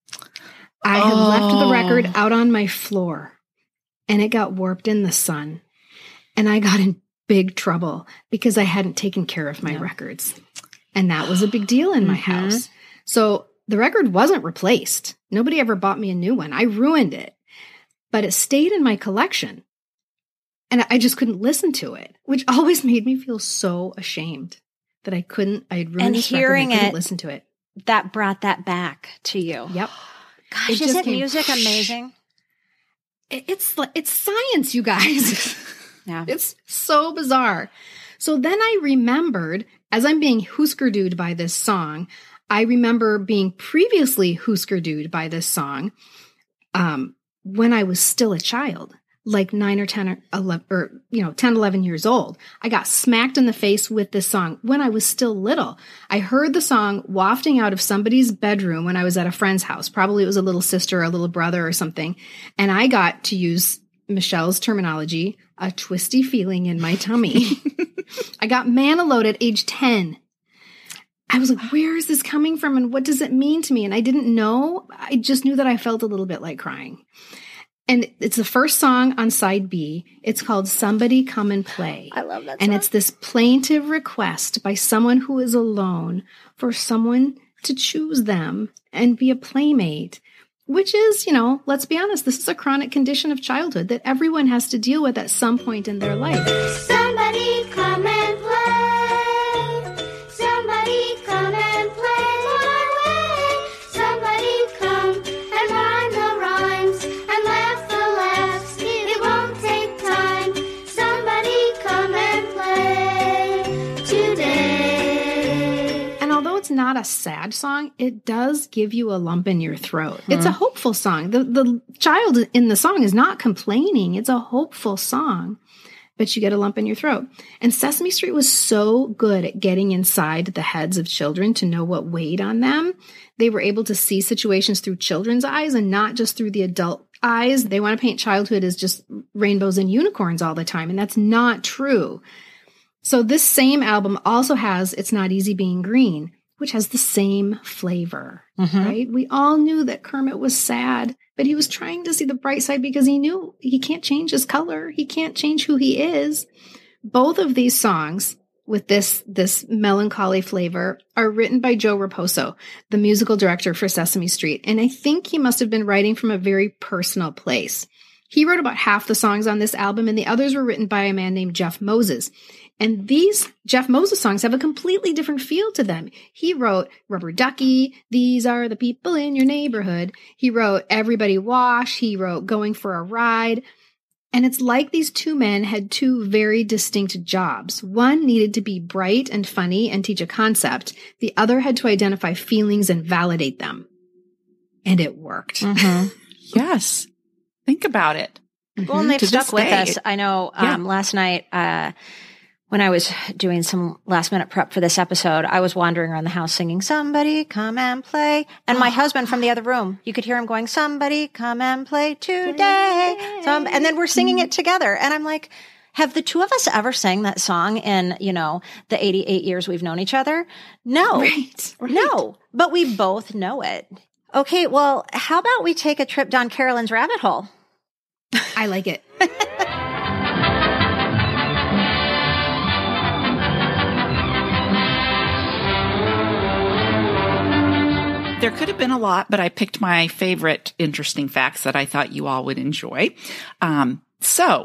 I had oh. left the record out on my floor, and it got warped in the sun, and I got in big trouble because I hadn't taken care of my yeah. records, and that was a big deal in my mm-hmm. house. So the record wasn't replaced. Nobody ever bought me a new one. I ruined it, but it stayed in my collection. And I just couldn't listen to it, which always made me feel so ashamed that I couldn't, I had ruined and this hearing record and I couldn't it, listen to it. That brought that back to you. Yep. Gosh, it isn't came, music amazing? It, it's, it's science, you guys. Yeah. It's so bizarre. So then I remembered, as I'm being Husker Du'd by this song, I remember being previously Husker Du'd by this song um, when I was still a child. Like nine or ten or eleven, or, you know, ten, eleven years old. I got smacked in the face with this song when I was still little. I heard the song wafting out of somebody's bedroom when I was at a friend's house. Probably it was a little sister or a little brother or something. And I got, to use Michelle's terminology, a twisty feeling in my tummy. I got manalode at age ten. I was like, where is this coming from? And what does it mean to me? And I didn't know. I just knew that I felt a little bit like crying. And it's the first song on side B. It's called Somebody Come and Play. I love that song. And it's this plaintive request by someone who is alone for someone to choose them and be a playmate, which is, you know, let's be honest, this is a chronic condition of childhood that everyone has to deal with at some point in their life. Somebody come and play. Somebody come and play my way. Somebody come and rhyme the rhymes and laugh the laughs. It won't take time. Somebody come and play today. And although it's not a sad song, it does give you a lump in your throat. Hmm. It's a hopeful song. The the child in the song is not complaining. It's a hopeful song, but you get a lump in your throat. And Sesame Street was so good at getting inside the heads of children to know what weighed on them. They were able to see situations through children's eyes and not just through the adult eyes. They want to paint childhood as just rainbows and unicorns all the time, and that's not true. So this same album also has It's Not Easy Being Green, which has the same flavor, mm-hmm. right? We all knew that Kermit was sad, but he was trying to see the bright side because he knew he can't change his color. He can't change who he is. Both of these songs with this, this melancholy flavor are written by Joe Raposo, the musical director for Sesame Street. And I think he must have been writing from a very personal place. He wrote about half the songs on this album, and the others were written by a man named Jeff Moses. And these Jeff Moses songs have a completely different feel to them. He wrote Rubber Ducky, These Are the People in Your Neighborhood. He wrote Everybody Wash. He wrote Going for a Ride. And it's like these two men had two very distinct jobs. One needed to be bright and funny and teach a concept. The other had to identify feelings and validate them. And it worked. Mm-hmm. Yes. Think about it. Well, and they've To stuck this with day. us. I know um, Yeah. last night uh, when I was doing some last minute prep for this episode, I was wandering around the house singing, "Somebody come and play." And my husband from the other room, you could hear him going, "Somebody come and play today." Some, and then we're singing it together. And I'm like, have the two of us ever sang that song in, you know, the eighty-eight years we've known each other? No. Right, right. No. But we both know it. Okay, well, how about we take a trip down Carolyn's rabbit hole? I like it. There could have been a lot, but I picked my favorite interesting facts that I thought you all would enjoy. Um, so,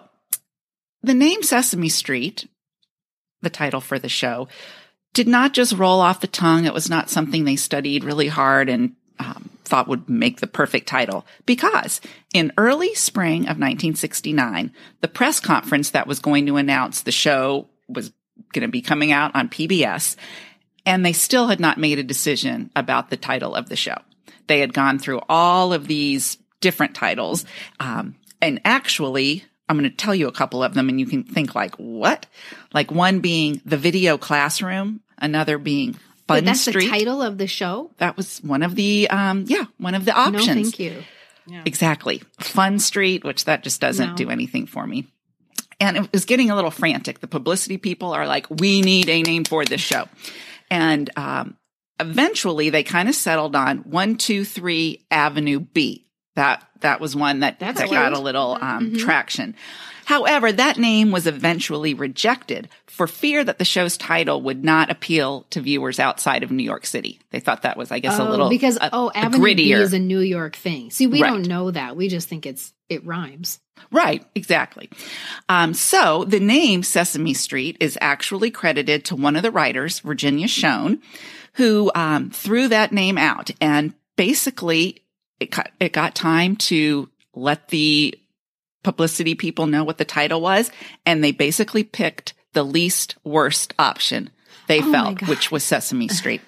the name Sesame Street, the title for the show, did not just roll off the tongue. It was not something they studied really hard and um, thought would make the perfect title. Because in early spring of nineteen sixty-nine, the press conference that was going to announce the show was going to be coming out on P B S, and they still had not made a decision about the title of the show. They had gone through all of these different titles. Um, and actually, I'm going to tell you a couple of them and you can think like, what? Like one being The Video Classroom, another being Fun Wait, that's Street. the title of the show? That was one of the, um, yeah, one of the options. No, thank you. Exactly. Fun Street, which that just doesn't No. do anything for me. And it was getting a little frantic. The publicity people are like, we need a name for this show. And um, eventually they kind of settled on one two three Avenue B. That that was one that, That's that cute. got a little um, traction. However, that name was eventually rejected for fear that the show's title would not appeal to viewers outside of New York City. They thought that was, I guess, Oh, a little because a, oh, a Avenue B grittier. is a New York thing. See, we Right. don't know that. We just think it's it rhymes. Right, exactly. Um, so the name Sesame Street is actually credited to one of the writers, Virginia Schoen, who um, threw that name out. And basically, it got, it got time to let the publicity people know what the title was. And they basically picked the least worst option they Oh my felt, God. which was Sesame Street.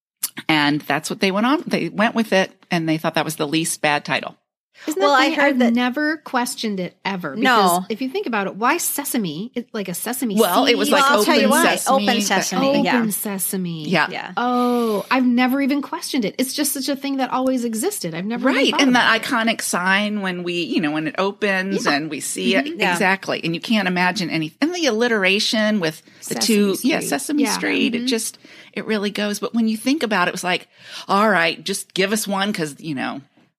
And that's what they went on. They went with it, and they thought that was the least bad title. Isn't Well, that I funny? heard I've that- never questioned it ever. Because No. if you think about it, why sesame? It's like a sesame Well, seed? it was like Well, I'll open tell you why. sesame. Open sesame. Open yeah. sesame. Yeah. Yeah. Oh, I've never even questioned it. It's just such a thing that always existed. I've never even Right. thought And the about it. iconic sign when we, you know, when it opens Yeah. and we see it. Yeah. Exactly. And you can't imagine any, and the alliteration with the Sesame two, yeah, Street. Sesame Yeah. Street. It just, it really goes. But when you think about it, it was like, all right, just give us one because, you know,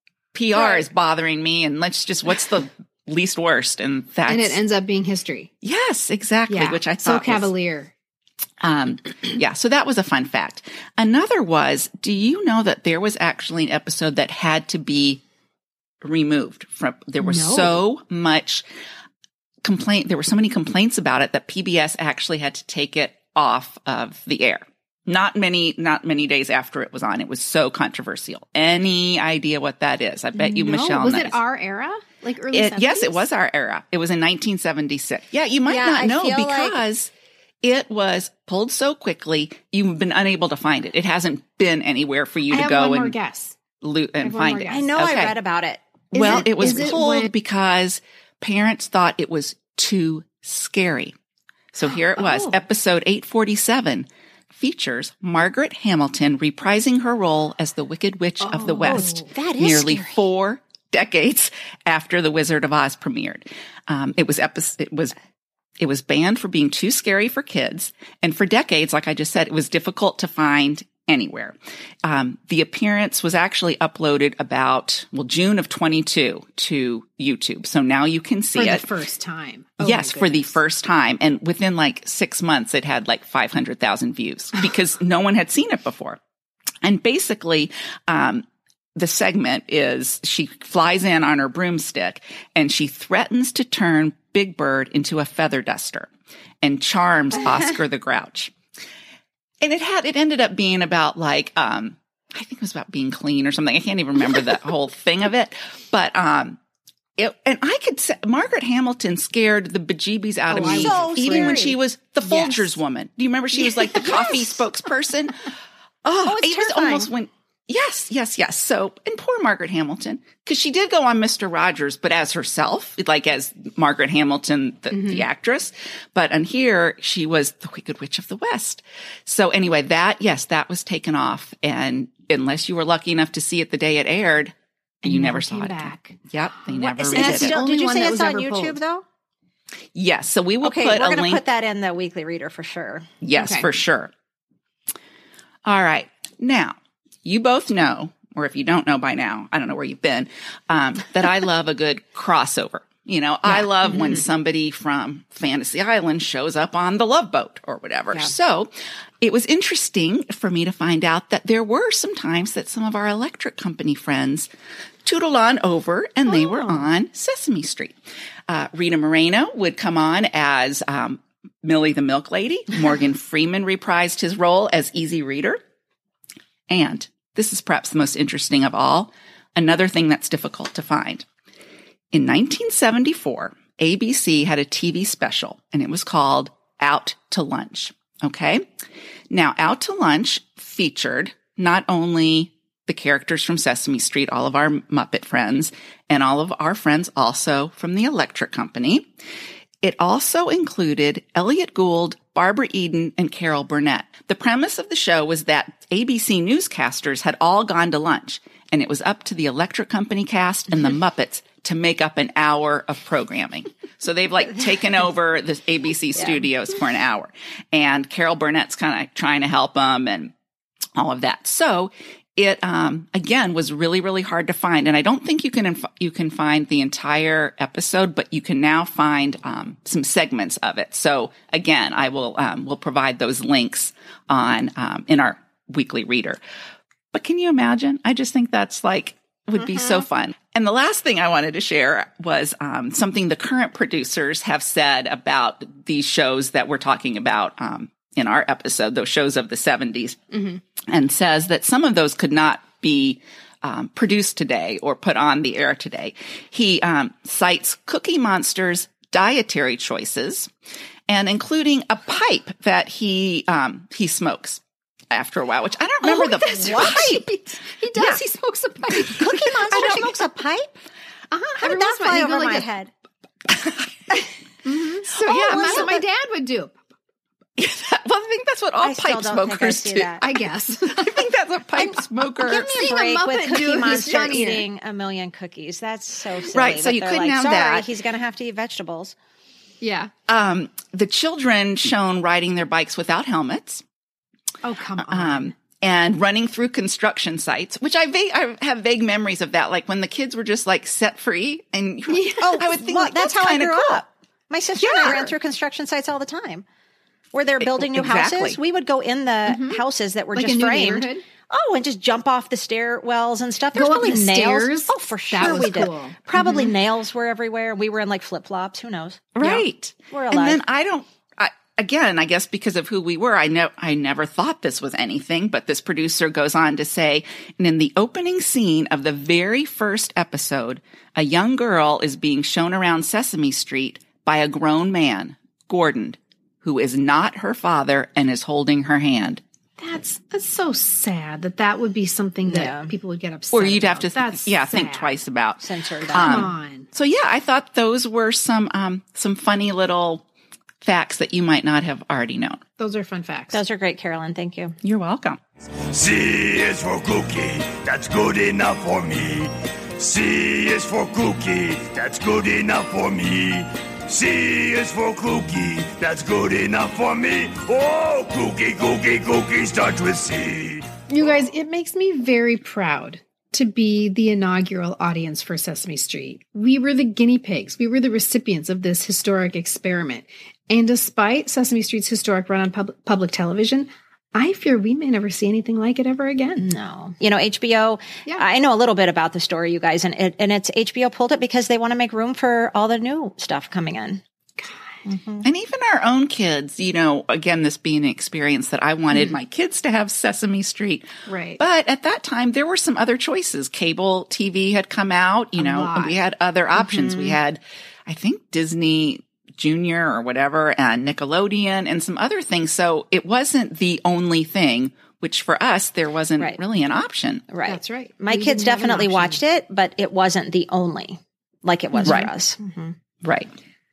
P R Right. is bothering me and let's just, what's the least worst? And that's, and it ends up being history. yes, exactly. Yeah. Which I so thought was, cavalier. um, yeah, so that was a fun fact. Another was, do you know that there was actually an episode that had to be removed from, there was No. so much complaint, there were so many complaints about it that P B S actually had to take it off of the air. Not many, not many days after it was on. It was so controversial. Any idea what that is? I bet you, No. Michelle, Was knows. it our era? Like early It, yes, seventies? it was our era. It was in nineteen seventy-six. Yeah, you might Yeah, not I know feel like- because it was pulled so quickly, you've been unable to find it. It hasn't been anywhere for you I to have go one more and guess. loot I and have one find more it. guess. I know Okay. I read about it. Is well, it- it, was is it pulled when- because parents thought it was too scary. So here it was. Oh. Episode eight forty-seven features Margaret Hamilton reprising her role as the Wicked Witch of the Oh, West. that is nearly scary. four decades after The Wizard of Oz premiered. Um, it was epi- it was it was banned for being too scary for kids, and for decades, like I just said, it was difficult to find anywhere. Um, the appearance was actually uploaded about well June of twenty-two to YouTube, so now you can see For it. the first time. Oh, Yes, my for the goodness. first time. And within like six months, it had like five hundred thousand views because no one had seen it before. And basically, um, the segment is she flies in on her broomstick and she threatens to turn Big Bird into a feather duster and charms Oscar the Grouch. And it had, it ended up being about like, um, I think it was about being clean or something. I can't even remember the whole thing of it. But, um, it, and I could say Margaret Hamilton scared the bejeebies out Oh, of me, so even scary. when she was the Folgers Yes. woman. Do you remember she was like the coffee spokesperson? Oh, Oh, it's it was terrifying. almost when, yes, yes, yes. So, and poor Margaret Hamilton, because she did go on Mister Rogers, but as herself, like as Margaret Hamilton, the, Mm-hmm. the actress. But on here, she was the Wicked Witch of the West. So anyway, that, yes, that was taken off. And unless you were lucky enough to see it the day it aired, And you never never saw came it. back. Yep, they What- never is redid it it. still, only did you one say that it's was on ever YouTube pulled. though? Yes, so we will Okay, put we're a going to link. put that in the Weekly Reader for sure. Yes, Okay. for sure. All right. Now, you both know, or if you don't know by now, I don't know where you've been, um, that I love a good crossover. You know, I love Mm-hmm. when somebody from Fantasy Island shows up on the Love Boat or whatever. So it was interesting for me to find out that there were some times that some of our electric company friends tootled on over and they were on Sesame Street. Uh, Rita Moreno would come on as um, Millie the Milk Lady. Morgan Freeman reprised his role as Easy Reader. And this is perhaps the most interesting of all, another thing that's difficult to find. In nineteen seventy-four, A B C had a T V special, and it was called Out to Lunch. Okay? Now, Out to Lunch featured not only the characters from Sesame Street, all of our Muppet friends, and all of our friends also from the Electric Company. It also included Elliot Gould, Barbara Eden, and Carol Burnett. The premise of the show was that A B C newscasters had all gone to lunch, and it was up to the Electric Company cast and the Muppets to make up an hour of programming. So they've like taken over the A B C studios for an hour. And Carol Burnett's kind of trying to help them and all of that. So it, um, again, was really, really hard to find. And I don't think you can, inf- you can find the entire episode, but you can now find, um, some segments of it. So again, I will, um, will provide those links on, um, in our weekly reader. But can you imagine? I just think that's like, would be so fun. And the last thing I wanted to share was, um, something the current producers have said about these shows that we're talking about, um, in our episode, those shows of the seventies, mm-hmm. and says that some of those could not be um, produced today or put on the air today. He um, cites Cookie Monster's dietary choices, and including a pipe that he um, he smokes after a while, which I don't remember Oh, the that's what? right. He does. Yeah. He smokes a pipe. Cookie Monster smokes a pipe? Uh-huh. How did Every that once in a while, fly you go over like my this. head? So Oh, yeah, well, that's so what my the- dad would do. Well, I think that's what all I still pipe don't think I smokers see do. that. I guess. I think that's what pipe smokers. Give me Seeing a a break Muppet with do Cookie it is Monster funnier. eating a million cookies. That's so silly. Right, so that you they're couldn't like, have sorry, that. he's going to have to eat vegetables. Yeah. Um, the children shown riding their bikes without helmets. Oh, come on. Um, and running through construction sites, which I, va- I have vague memories of that, like when the kids were just like set free, and Oh, I would think well, like, that's, that's, how I kind of grew cool. up. My sister and I Yeah. ran through construction sites all the time. Where they're building new exactly. houses, we would go in the houses that were Like a just new framed. neighborhood? Oh, and just jump off the stairwells and stuff. There's Go up probably the nails. stairs? Oh, for That sure was we did. cool. Probably nails were everywhere. We were in like flip flops. Who knows? Right. We're And alive. then I don't, I, again, I guess because of who we were, I know, I never thought this was anything, but this producer goes on to say, and in the opening scene of the very first episode, a young girl is being shown around Sesame Street by a grown man, Gordon, who is not her father and is holding her hand. That's that's so sad that that would be something that Yeah. people would get upset Or you'd have about. to, th- That's yeah, think sad. twice about. Censor that. Come Um, on. So yeah, I thought those were some, um, some funny little facts that you might not have already known. Those are fun facts. Those are great, Carolyn. Thank you. You're welcome. C is for cookie, that's good enough for me. C is for cookie, that's good enough for me. C is for cookie, that's good enough for me. Oh, cookie, cookie, cookie starts with C. You guys, it makes me very proud to be the inaugural audience for Sesame Street. We were the guinea pigs. We were the recipients of this historic experiment. And despite Sesame Street's historic run on pub- public television, I fear we may never see anything like it ever again. No. You know, H B O, Yeah. I know a little bit about the story, you guys, and it, and it's H B O pulled it because they want to make room for all the new stuff coming in. And even our own kids, you know, again, this being an experience that I wanted my kids to have Sesame Street. Right. But at that time, there were some other choices. Cable T V had come out, you A know, lot. and we had other options. We had, I think, Disney Junior or whatever, and Nickelodeon and some other things. So it wasn't the only thing, which for us, there wasn't Right. really an option. Right. That's right. My We kids didn't have an definitely option. watched it, but it wasn't the only like it was Right. for us. Right.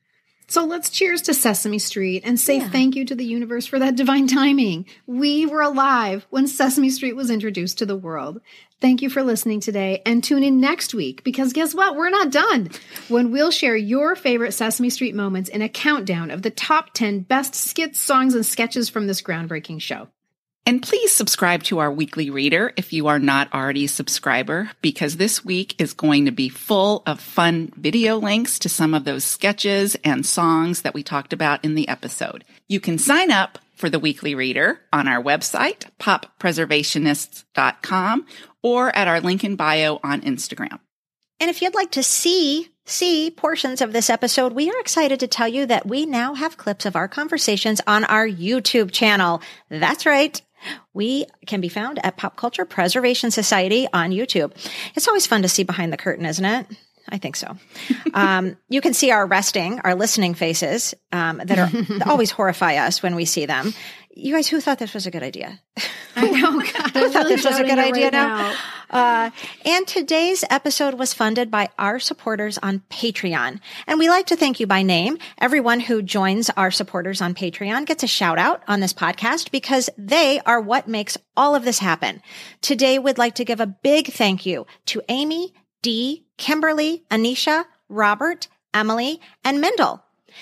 So let's cheers to Sesame Street and say thank you to the universe for that divine timing. We were alive when Sesame Street was introduced to the world. Thank you for listening today, and tune in next week because guess what? We're not done. When we'll share your favorite Sesame Street moments in a countdown of the top ten best skits, songs, and sketches from this groundbreaking show. And please subscribe to our weekly reader if you are not already a subscriber, because this week is going to be full of fun video links to some of those sketches and songs that we talked about in the episode. You can sign up for the weekly reader on our website, pop preservationists dot com, or at our link in bio on Instagram. And if you'd like to see see portions of this episode, we are excited to tell you that we now have clips of our conversations on our YouTube channel. That's right. We can be found at Pop Culture Preservation Society on YouTube. It's always fun to see behind the curtain, isn't it? I think so. Um, you can see our resting, our listening faces um, that are that always horrify us when we see them. You guys, who thought this was a good idea? I know. God, Who thought this was a good idea right now? now. Uh, and today's episode was funded by our supporters on Patreon. And we like to thank you by name. Everyone who joins our supporters on Patreon gets a shout out on this podcast because they are what makes all of this happen. Today, we'd like to give a big thank you to Amy, Dee, Kimberly, Anisha, Robert, Emily, and Mendel.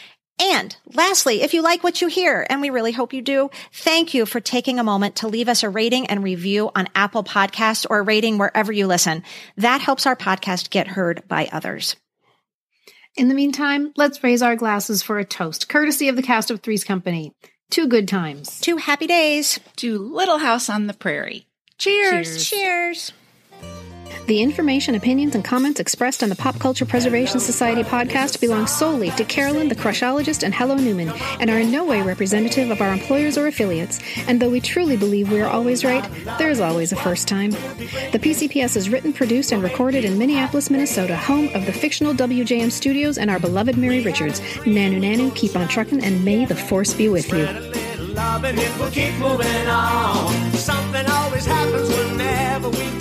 And lastly, if you like what you hear, and we really hope you do, thank you for taking a moment to leave us a rating and review on Apple Podcasts or a rating wherever you listen. That helps our podcast get heard by others. In the meantime, let's raise our glasses for a toast, courtesy of the cast of Three's Company. Two good times. Two happy days. To Little House on the Prairie. Cheers. Cheers. Cheers. The information, opinions, and comments expressed on the Pop Culture Preservation Society podcast belong solely to Carolyn, the Crushologist, and Hello Newman, and are in no way representative of our employers or affiliates. And though we truly believe we are always right, there is always a first time. The P C P S is written, produced, and recorded in Minneapolis, Minnesota, home of the fictional W J M Studios and our beloved Mary Richards. Nanu Nanu, keep on trucking, and may the force be with you. Love and it will keep moving on. Something always happens whenever we